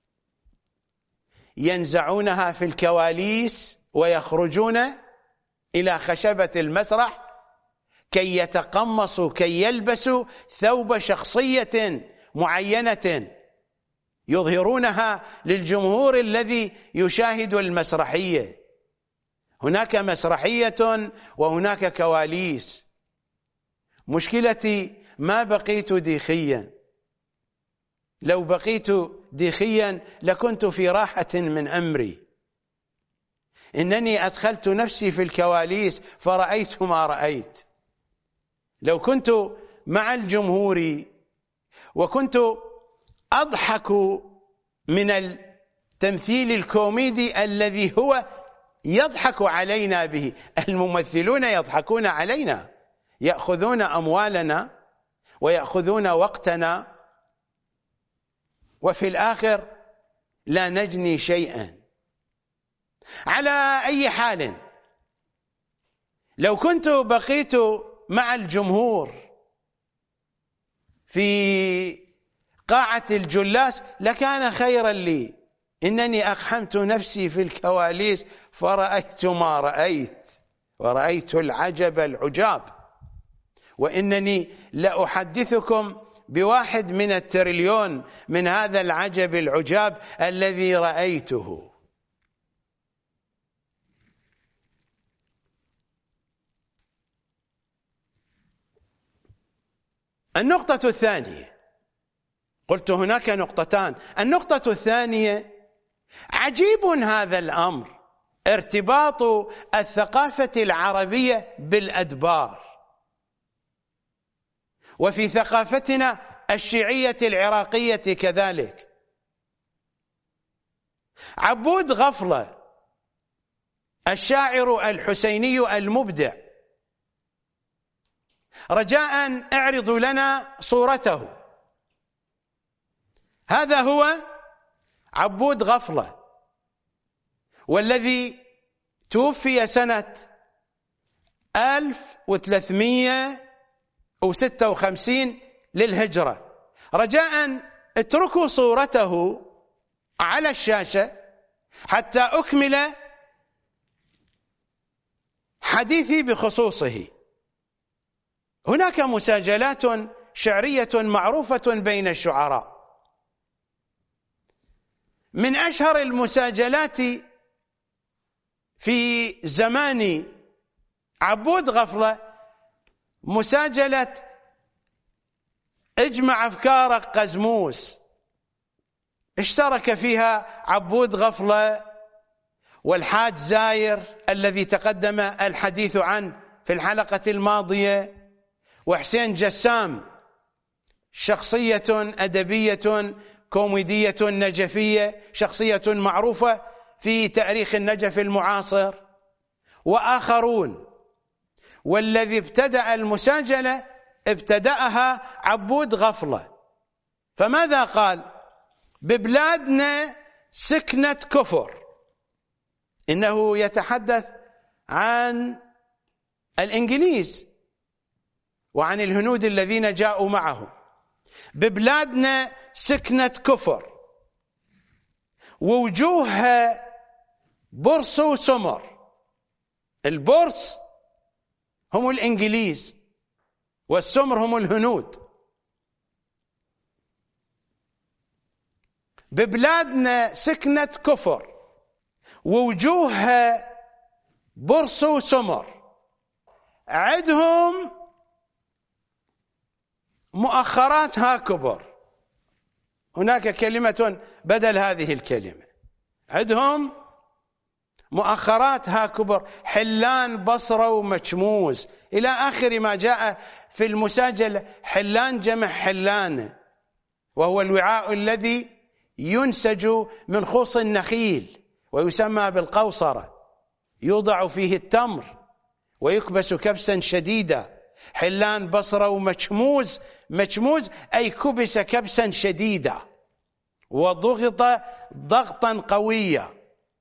ينزعونها في الكواليس ويخرجون إلى خشبة المسرح كي يتقمصوا، كي يلبسوا ثوب شخصية معينة يظهرونها للجمهور الذي يشاهد المسرحية. هناك مسرحية وهناك كواليس. مشكلتي ما بقيت ديخيا، لو بقيت ديخيا لكنت في راحة من أمري. إنني أدخلت نفسي في الكواليس فرأيت ما رأيت. لو كنت مع الجمهور وكنت أضحك من التمثيل الكوميدي الذي هو يضحك علينا به. الممثلون يضحكون علينا، يأخذون أموالنا ويأخذون وقتنا، وفي الآخر لا نجني شيئا. على أي حال، لو كنت بقيت مع الجمهور في قاعة الجلاس لكان خيرا لي. إنني أقحمت نفسي في الكواليس فرأيت ما رأيت، ورأيت العجب العجاب. وإنني لأحدثكم بواحد من التريليون من هذا العجب العجاب الذي رأيته. النقطة الثانية، قلت هناك نقطتان. النقطة الثانية، عجيب هذا الأمر، ارتباط الثقافة العربية بالأدبار. وفي ثقافتنا الشيعية العراقية كذلك. عبود غفلة الشاعر الحسيني المبدع، رجاء اعرضوا لنا صورته. هذا هو عبود غفلة، والذي توفي سنة ألف وثلاثمئة وستة وخمسين للهجرة. رجاء اتركوا صورته على الشاشة حتى أكمل حديثي بخصوصه. هناك مساجلات شعرية معروفة بين الشعراء. من أشهر المساجلات في زمان عبود غفلة مساجلة اجمع أفكارك قزموس. اشترك فيها عبود غفلة والحاج زاير الذي تقدم الحديث عنه في الحلقة الماضية، وحسين جسام، شخصية أدبية كوميدية نجفية، شخصية معروفة في تاريخ النجف المعاصر، وآخرون. والذي ابتدأ المساجلة ابتدأها عبود غفلة. فماذا قال؟ ببلادنا سكنة كفر. إنه يتحدث عن الإنجليز وعن الهنود الذين جاءوا معه. ببلادنا سكنة كفر ووجوهها برص وسمر. البرص هم الإنجليز والسمر هم الهنود. ببلادنا سكنة كفر ووجوهها برص وسمر، عدهم مؤخراتها كبر. هناك كلمة بدل هذه الكلمة، عدهم مؤخراتها كبر، حلان بصرة ومشموس، إلى آخر ما جاء في المساجلة. حلان جمع حلان، وهو الوعاء الذي ينسج من خوص النخيل ويسمى بالقوصرة، يوضع فيه التمر ويكبس كبسا شديدا. حلان بصرة ومشموز، مشموز أي كبس كبسا شديدا وضغط ضغطا قويا.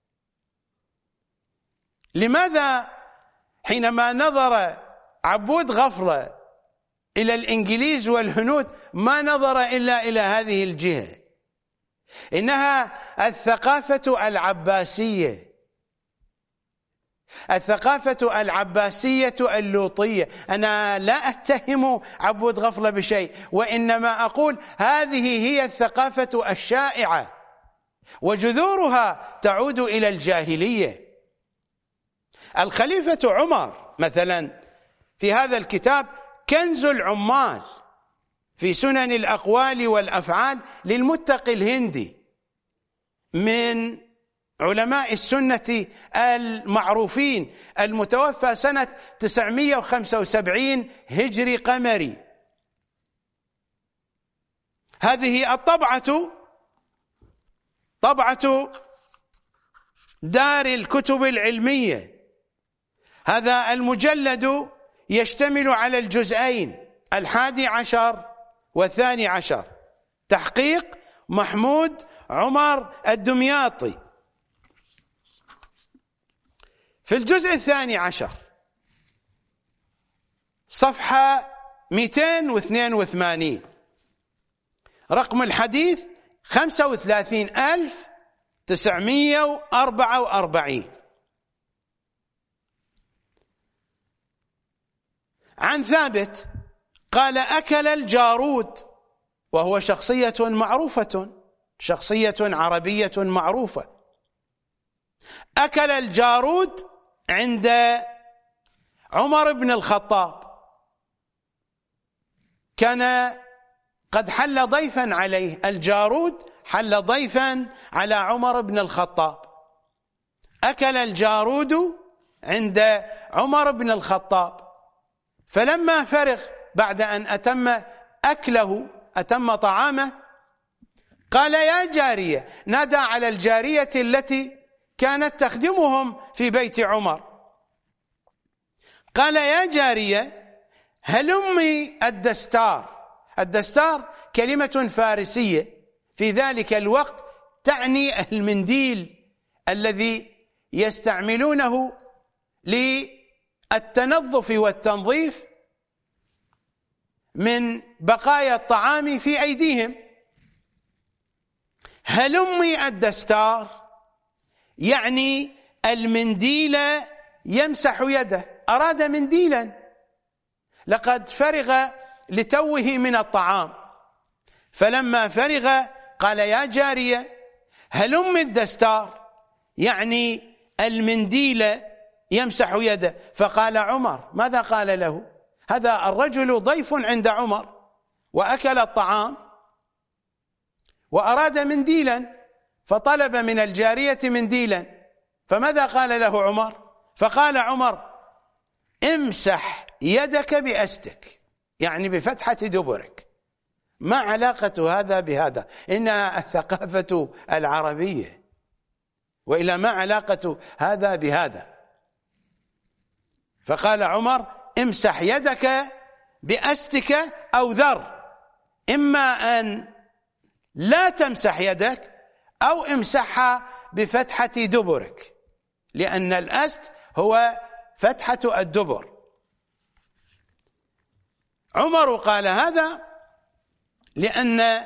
لماذا حينما نظر عبود غفلة إلى الإنجليز والهنود ما نظر إلا إلى هذه الجهة؟ إنها الثقافة العباسية، الثقافة العباسية اللوطية. أنا لا أتهم عبود غفلة بشيء، وإنما أقول هذه هي الثقافة الشائعة وجذورها تعود إلى الجاهلية. الخليفة عمر مثلا في هذا الكتاب كنز العمال في سنن الأقوال والأفعال للمتقي الهندي من علماء السنة المعروفين، المتوفى سنة تسعمائة وخمسة وسبعين هجري قمري. هذه الطبعة طبعة دار الكتب العلمية. هذا المجلد يشتمل على الجزئين الحادي عشر والثاني عشر، تحقيق محمود عمر الدمياطي. في الجزء الثاني عشر صفحة مئتين واثنين وثمانين، رقم الحديث خمسة وثلاثين ألف وتسعمائة وأربعة وأربعين. عن ثابت قال: أكل الجارود، وهو شخصية معروفة، شخصية عربية معروفة. أكل الجارود عند عمر بن الخطاب، كان قد حل ضيفا عليه، الجارود حل ضيفا على عمر بن الخطاب. أكل الجارود عند عمر بن الخطاب، فلما فرغ بعد أن أتم أكله، أتم طعامه، قال: يا جارية، نادى على الجارية التي كانت تخدمهم في بيت عمر، قال: يا جارية، هلمي الدستار. الدستار كلمة فارسية في ذلك الوقت تعني المنديل الذي يستعملونه للتنظف والتنظيف من بقايا الطعام في أيديهم. هلمي الدستار يعني المنديل يمسح يده، أراد منديلا، لقد فرغ لتوه من الطعام، فلما فرغ قال: يا جارية، هلمي الدستار يعني المنديل يمسح يده. فقال عمر، ماذا قال له؟ هذا الرجل ضيف عند عمر وأكل الطعام وأراد منديلا، فطلب من الجارية منديلا، فماذا قال له عمر؟ فقال عمر: امسح يدك بأستك، يعني بفتحة دبرك. ما علاقة هذا بهذا؟ إنها الثقافة العربية، وإلى ما علاقة هذا بهذا؟ فقال عمر: امسح يدك بأستك أو ذر، إما أن لا تمسح يدك أو امسحها بفتحة دبرك، لأن الأست هو فتحة الدبر. عمر قال هذا لأن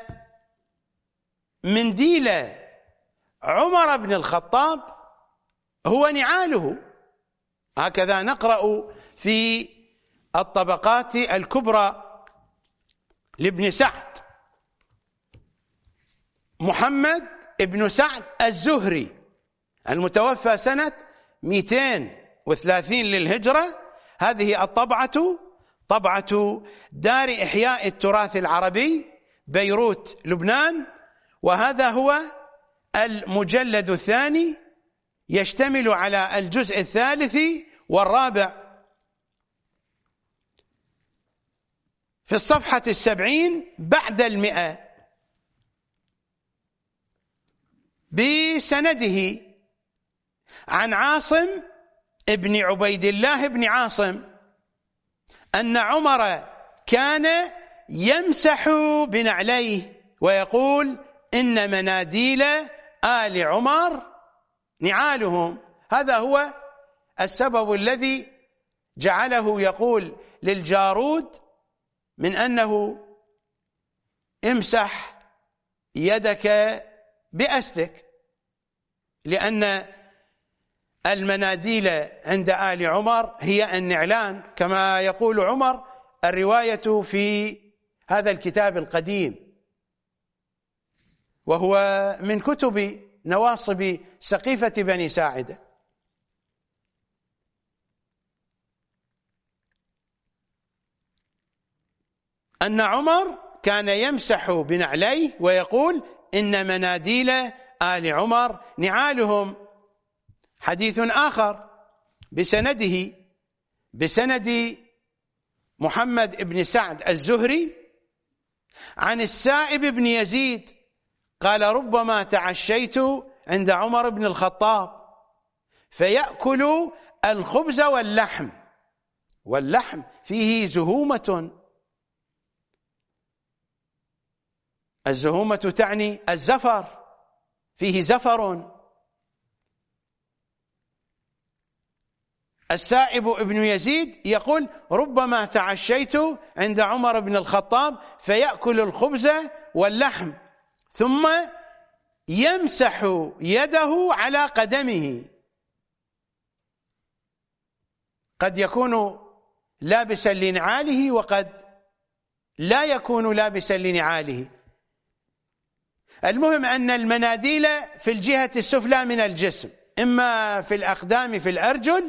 منديل عمر بن الخطاب هو نعاله. هكذا نقرأ في الطبقات الكبرى لابن سعد، محمد ابن سعد الزهري المتوفى سنة مئتين وثلاثين للهجرة. هذه الطبعة طبعة دار إحياء التراث العربي، بيروت، لبنان، وهذا هو المجلد الثاني، يشتمل على الجزء الثالث والرابع. في الصفحة السبعين بعد المئة بسنده عن عاصم ابن عبيد الله بن عاصم أن عمر كان يمسح بنعليه ويقول: إن مناديل آل عمر نعالهم. هذا هو السبب الذي جعله يقول للجارود من أنه امسح يدك بأستك، لأن المناديل عند آل عمر هي النعلان، كما يقول عمر الرواية في هذا الكتاب القديم، وهو من كتب نواصب سقيفة بني ساعدة. أن عمر كان يمسح بنعليه ويقول إن مناديل آل عمر نعالهم. حديث آخر بسنده بسند محمد بن سعد الزهري عن السائب بن يزيد قال ربما تعشيت عند عمر بن الخطاب فيأكل الخبز واللحم، واللحم فيه زهومة، الزهومة تعني الزفر، فيه زفر. السائب بن يزيد يقول ربما تعشيت عند عمر بن الخطاب فيأكل الخبز واللحم ثم يمسح يده على قدمه. قد يكون لابسا لنعاله وقد لا يكون لابسا لنعاله. المهم أن المناديل في الجهة السفلى من الجسم، إما في الأقدام في الأرجل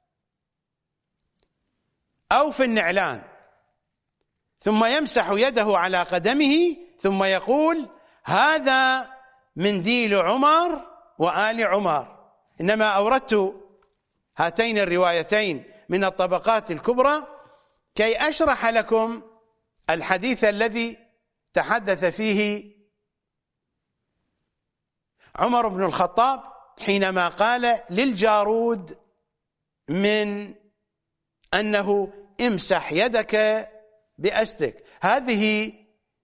أو في النعلان، ثم يمسح يده على قدمه ثم يقول هذا منديل عمر وآل عمر. إنما أوردت هاتين الروايتين من الطبقات الكبرى كي أشرح لكم الحديث الذي تحدث فيه عمر بن الخطاب حينما قال للجارود من أنه امسح يدك بأستك. هذه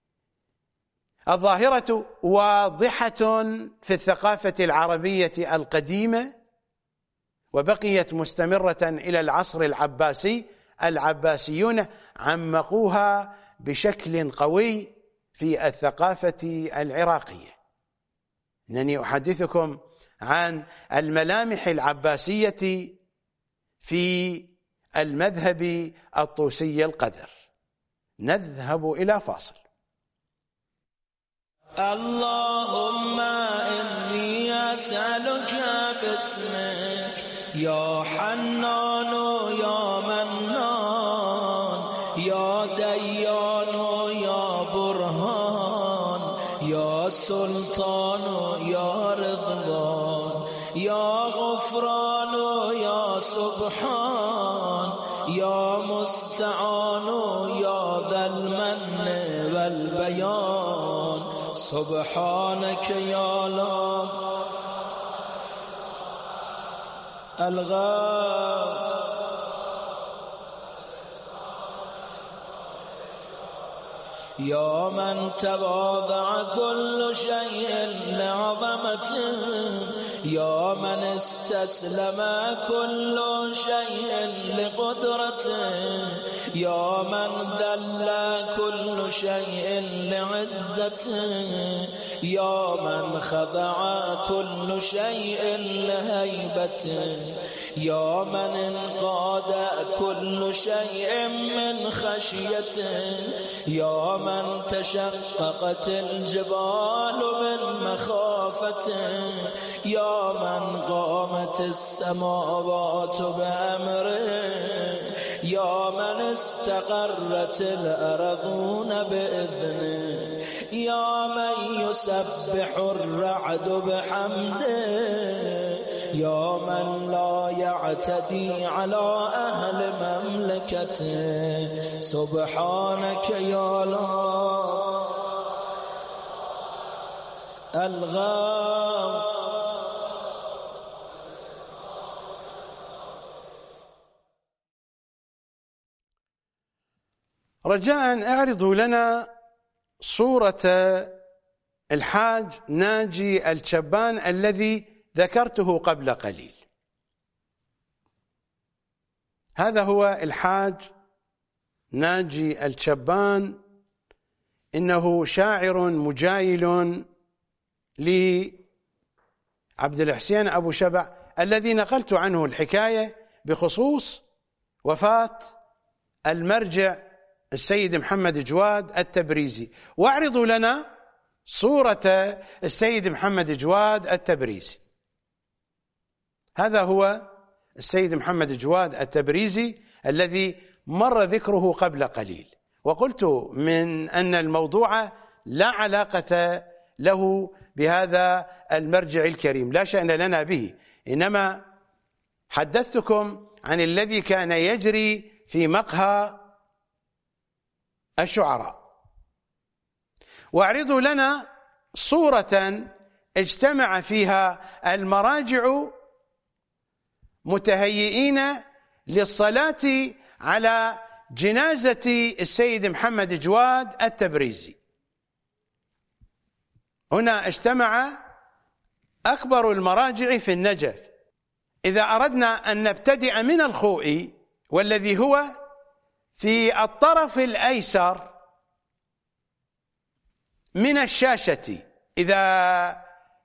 الظاهرة واضحة في الثقافة العربية القديمة وبقيت مستمرة إلى العصر العباسي. العباسيون عمقوها بشكل قوي في الثقافة العراقية. إنني أحدثكم عن الملامح العباسية في المذهب الطوسي القدر. نذهب إلى فاصل.
اللهم إني أسألك باسمك يا حنان يا منان يا ديان يا برهان يا سلطان يا رضوان يا غفران يا سبحان يا مستعان يا ذا المن والبيان سبحانك يا لا الغاف يا من تواضع كل شيء لعظمته يا من استسلم كل شيء لقدرته يا من ذل كل شيء لعزته يا من خضع كل شيء لهيبته يا من انقاد كل شيء من خشيته يا من تشققت الجبال من مخافته يا من قامت السماوات بأمره يا من استقرت الأرضون بإذنه يا من يسبح الرعد بحمده يا من لا يعتدي على أهل مملكته سبحانك يا لا الغاف
رجاء اعرضوا لنا صورة الحاج ناجي الشبان الذي ذكرته قبل قليل. هذا هو الحاج ناجي الشبان، إنه شاعر مجايل لعبد الحسين أبو شبع الذي نقلت عنه الحكاية بخصوص وفاة المرجع السيد محمد جواد التبريزي. واعرضوا لنا صورة السيد محمد جواد التبريزي. هذا هو السيد محمد جواد التبريزي الذي مر ذكره قبل قليل، وقلت من أن الموضوع لا علاقة له بهذا المرجع الكريم، لا شأن لنا به، إنما حدثتكم عن الذي كان يجري في مقهى الشعراء. واعرضوا لنا صورة اجتمع فيها المراجع متهيئين للصلاة على جنازة السيد محمد جواد التبريزي. هنا اجتمع أكبر المراجع في النجف. إذا أردنا أن نبتدئ من الخوئي والذي هو في الطرف الأيسر من الشاشة، إذا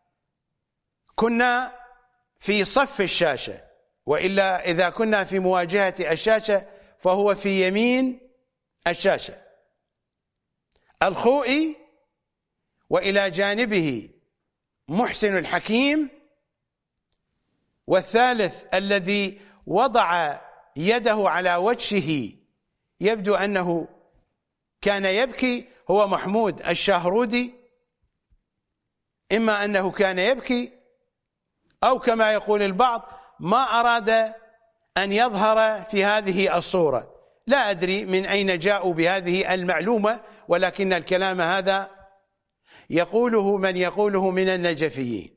كنا في صف الشاشة، وإلا إذا كنا في مواجهة الشاشة فهو في يمين الشاشة. الخوئي وإلى جانبه محسن الحكيم، والثالث الذي وضع يده على وجهه يبدو أنه كان يبكي هو محمود الشاهرودي. إما أنه كان يبكي أو كما يقول البعض ما أراد أن يظهر في هذه الصورة. لا أدري من أين جاءوا بهذه المعلومة، ولكن الكلام هذا يقوله من يقوله من النجفيين.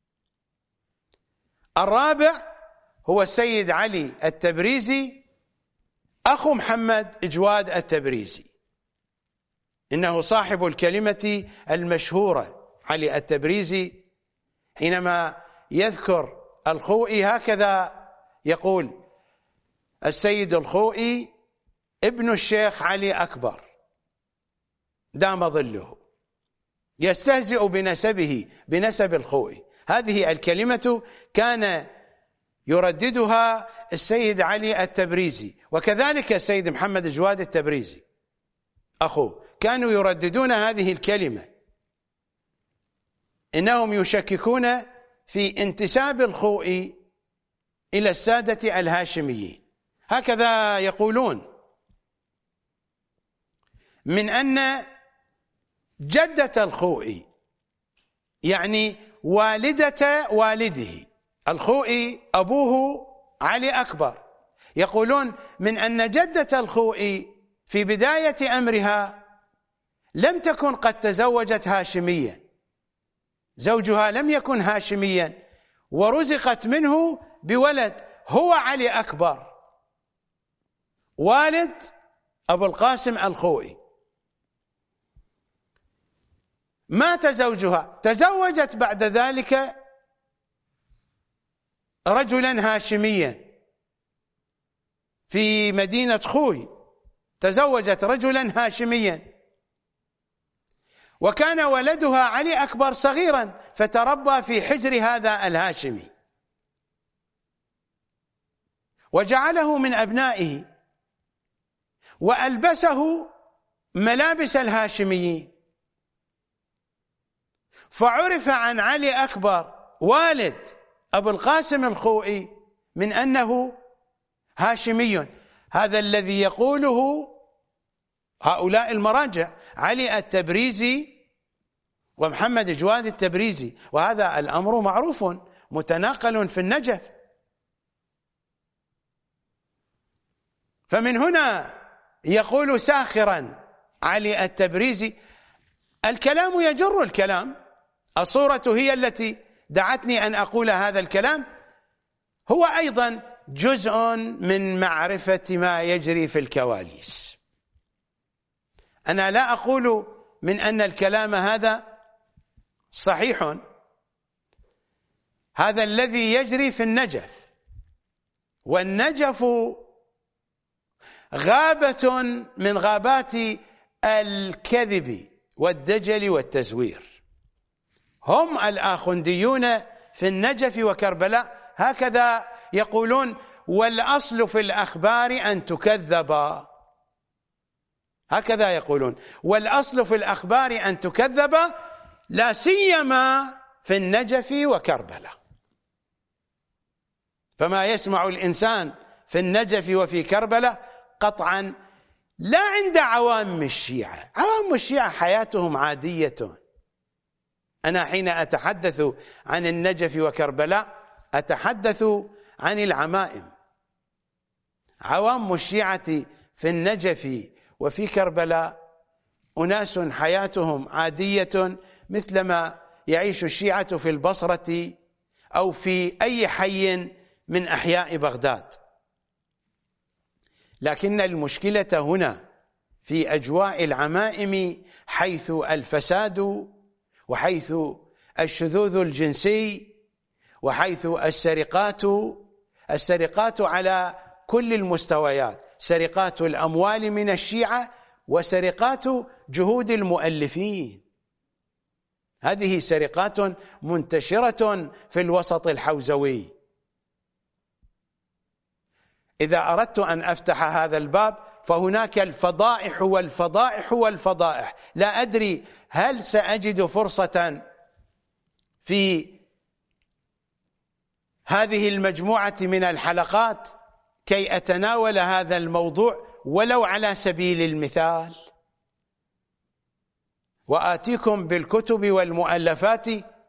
الرابع هو السيد علي التبريزي أخو محمد جواد التبريزي، إنه صاحب الكلمة المشهورة علي التبريزي. حينما يذكر الخوئي هكذا يقول: السيد الخوئي ابن الشيخ علي أكبر دام ظله، يستهزئ بنسبه بنسب الخوئي. هذه الكلمة كان يرددها السيد علي التبريزي، وكذلك السيد محمد جواد التبريزي أخوه، كانوا يرددون هذه الكلمة. إنهم يشككون في انتساب الخوئي إلى السادة الهاشميين. هكذا يقولون من أن جدة الخوئي، يعني والدة والده الخوئي أبوه علي أكبر، يقولون من أن جدة الخوئي في بداية أمرها لم تكن قد تزوجت هاشميا، زوجها لم يكن هاشميا، ورزقت منه بولد هو علي أكبر والد أبو القاسم الخوئي. مات زوجها، تزوجت بعد ذلك رجلا هاشميا في مدينة خوي، تزوجت رجلا هاشميا، وكان ولدها علي أكبر صغيرا فتربى في حجر هذا الهاشمي وجعله من أبنائه وألبسه ملابس الهاشميين، فعرف عن علي أكبر والد أبو القاسم الخوئي من أنه هاشمي. هذا الذي يقوله هؤلاء المراجع علي التبريزي ومحمد جواد التبريزي، وهذا الأمر معروف متناقل في النجف. فمن هنا يقول ساخرا علي التبريزي: الكلام يجر الكلام، الصورة هي التي دعتني أن أقول هذا الكلام، هو أيضا جزء من معرفة ما يجري في الكواليس. أنا لا أقول من أن الكلام هذا صحيح، هذا الذي يجري في النجف، والنجف غابة من غابات الكذب والدجل والتزوير. هم الآخنديون في النجف وكربلاء هكذا يقولون: والأصل في الأخبار أن تكذب. هكذا يقولون: والأصل في الأخبار أن تكذب، لا سيما في النجف وكربلاء. فما يسمع الإنسان في النجف وفي كربلاء قطعا لا عند عوام الشيعة. عوام الشيعة حياتهم عادية. أنا حين أتحدث عن النجف وكربلاء أتحدث عن العمائم. عوام الشيعة في النجف وفي كربلاء أناس حياتهم عادية مثلما يعيش الشيعة في البصرة أو في أي حي من أحياء بغداد. لكن المشكلة هنا في أجواء العمائم، حيث الفساد وحيث الشذوذ الجنسي وحيث السرقات السرقات على كل المستويات، سرقات الأموال من الشيعة وسرقات جهود المؤلفين. هذه سرقات منتشرة في الوسط الحوزوي. إذا أردت أن أفتح هذا الباب فهناك الفضائح والفضائح والفضائح. لا أدري هل سأجد فرصة في هذه المجموعة من الحلقات كي أتناول هذا الموضوع ولو على سبيل المثال، وآتيكم بالكتب والمؤلفات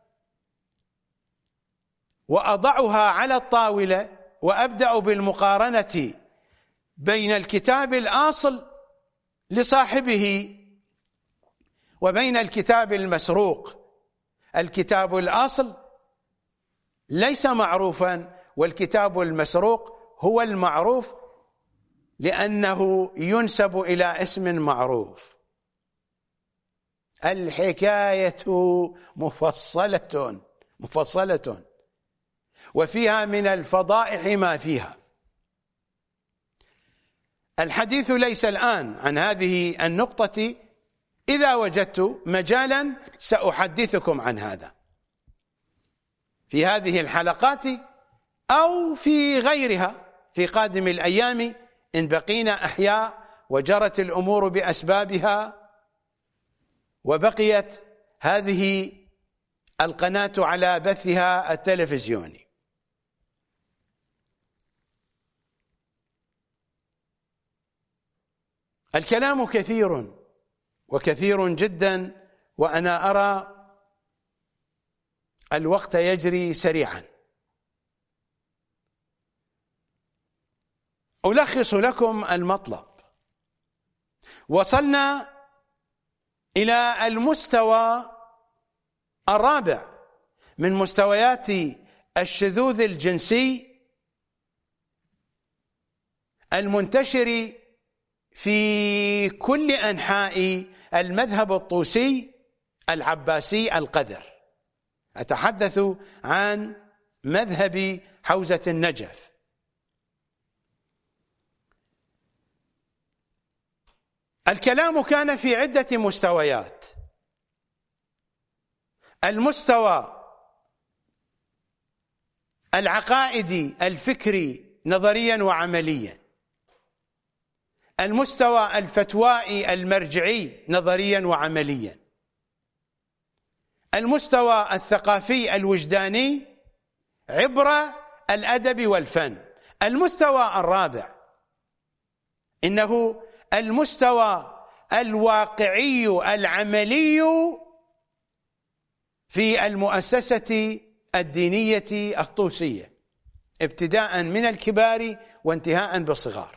وأضعها على الطاولة وأبدأ بالمقارنة بين الكتاب الأصل لصاحبه وبين الكتاب المسروق. الكتاب الأصل ليس معروفا، والكتاب المسروق هو المعروف لأنه ينسب إلى اسم معروف. الحكاية مفصلة مفصلة وفيها من الفضائح ما فيها. الحديث ليس الآن عن هذه النقطة. إذا وجدت مجالا سأحدثكم عن هذا في هذه الحلقات أو في غيرها في قادم الأيام إن بقينا أحياء وجرت الأمور بأسبابها وبقيت هذه القناة على بثها التلفزيوني. الكلام كثير وكثير جدا، وأنا أرى الوقت يجري سريعا. ألخص لكم المطلب. وصلنا إلى المستوى الرابع من مستويات الشذوذ الجنسي المنتشر في كل أنحاء المذهب الطوسي العباسي القذر. أتحدث عن مذهب حوزة النجف. الكلام كان في عدة مستويات. المستوى العقائدي الفكري نظريا وعمليا، المستوى الفتوائي المرجعي نظريا وعمليا، المستوى الثقافي الوجداني عبر الأدب والفن. المستوى الرابع إنه المستوى الواقعي العملي في المؤسسة الدينية الطوسية، ابتداء من الكبار وانتهاء بالصغار.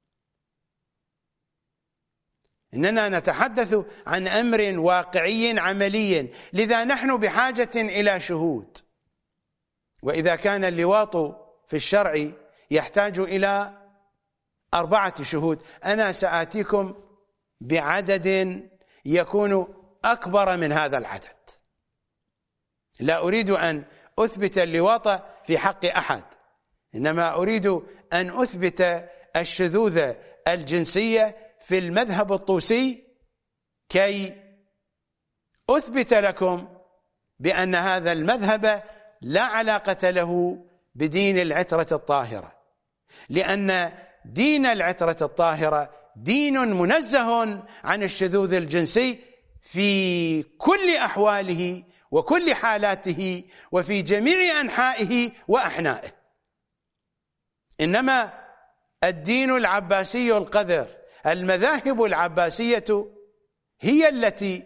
إننا نتحدث عن أمر واقعي عملي، لذا نحن بحاجة إلى شهود. وإذا كان اللواط في الشرع يحتاج إلى أربعة شهود، أنا سآتيكم بعدد يكون أكبر من هذا العدد. لا أريد أن أثبت اللواط في حق أحد، إنما أريد أن أثبت الشذوذ الجنسية في المذهب الطوسي كي أثبت لكم بأن هذا المذهب لا علاقة له بدين العترة الطاهرة، لأن دين العترة الطاهرة دين منزه عن الشذوذ الجنسي في كل أحواله وكل حالاته وفي جميع أنحائه وأحنائه. إنما الدين العباسي القذر المذاهب العباسية هي التي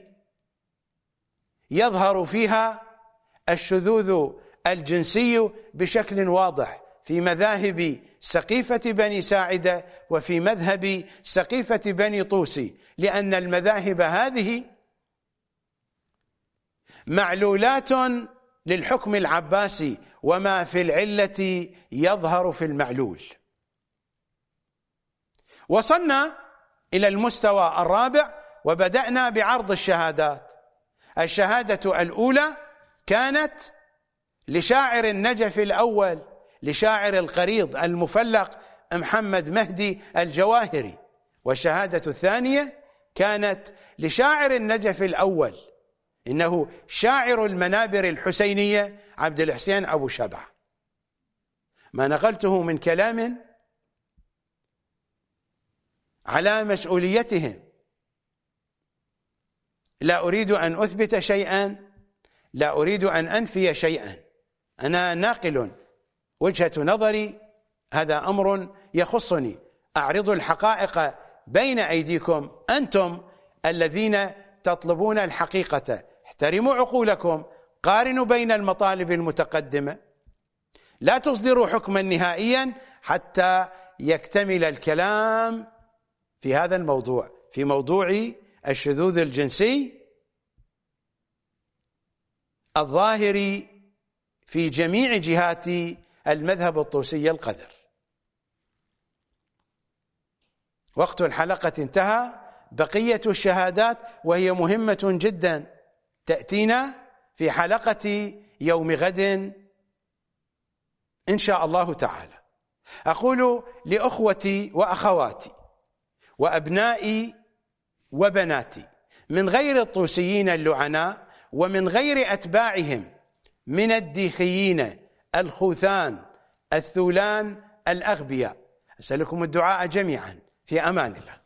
يظهر فيها الشذوذ الجنسي بشكل واضح، في مذاهب سقيفة بني ساعدة وفي مذهب سقيفة بني طوسي، لأن المذاهب هذه معلولات للحكم العباسي، وما في العلة يظهر في المعلول. وصلنا إلى المستوى الرابع وبدأنا بعرض الشهادات. الشهادة الأولى كانت لشاعر النجف الأول، لشاعر القريض المفلق محمد مهدي الجواهري، والشهادة الثانية كانت لشاعر النجف الأول، إنه شاعر المنابر الحسينية عبد الحسين أبو شبع. ما نقلته من كلام على مسؤوليتهم، لا أريد أن أثبت شيئا، لا أريد أن أنفي شيئا، أنا ناقل وجهة نظري، هذا أمر يخصني، أعرض الحقائق بين أيديكم، أنتم الذين تطلبون الحقيقة، احترموا عقولكم، قارنوا بين المطالب المتقدمة، لا تصدروا حكما نهائيا حتى يكتمل الكلام في هذا الموضوع، في موضوع الشذوذ الجنسي الظاهر في جميع جهات المذهب الطوسي القدر. وقت الحلقة انتهى، بقية الشهادات وهي مهمة جدا تأتينا في حلقة يوم غد إن شاء الله تعالى. أقول لأخوتي وأخواتي وأبنائي وبناتي من غير الطوسيين اللعناء ومن غير أتباعهم من الديخيين الخوثان الثولان الأغبياء، أسألكم الدعاء جميعا، في أمان الله.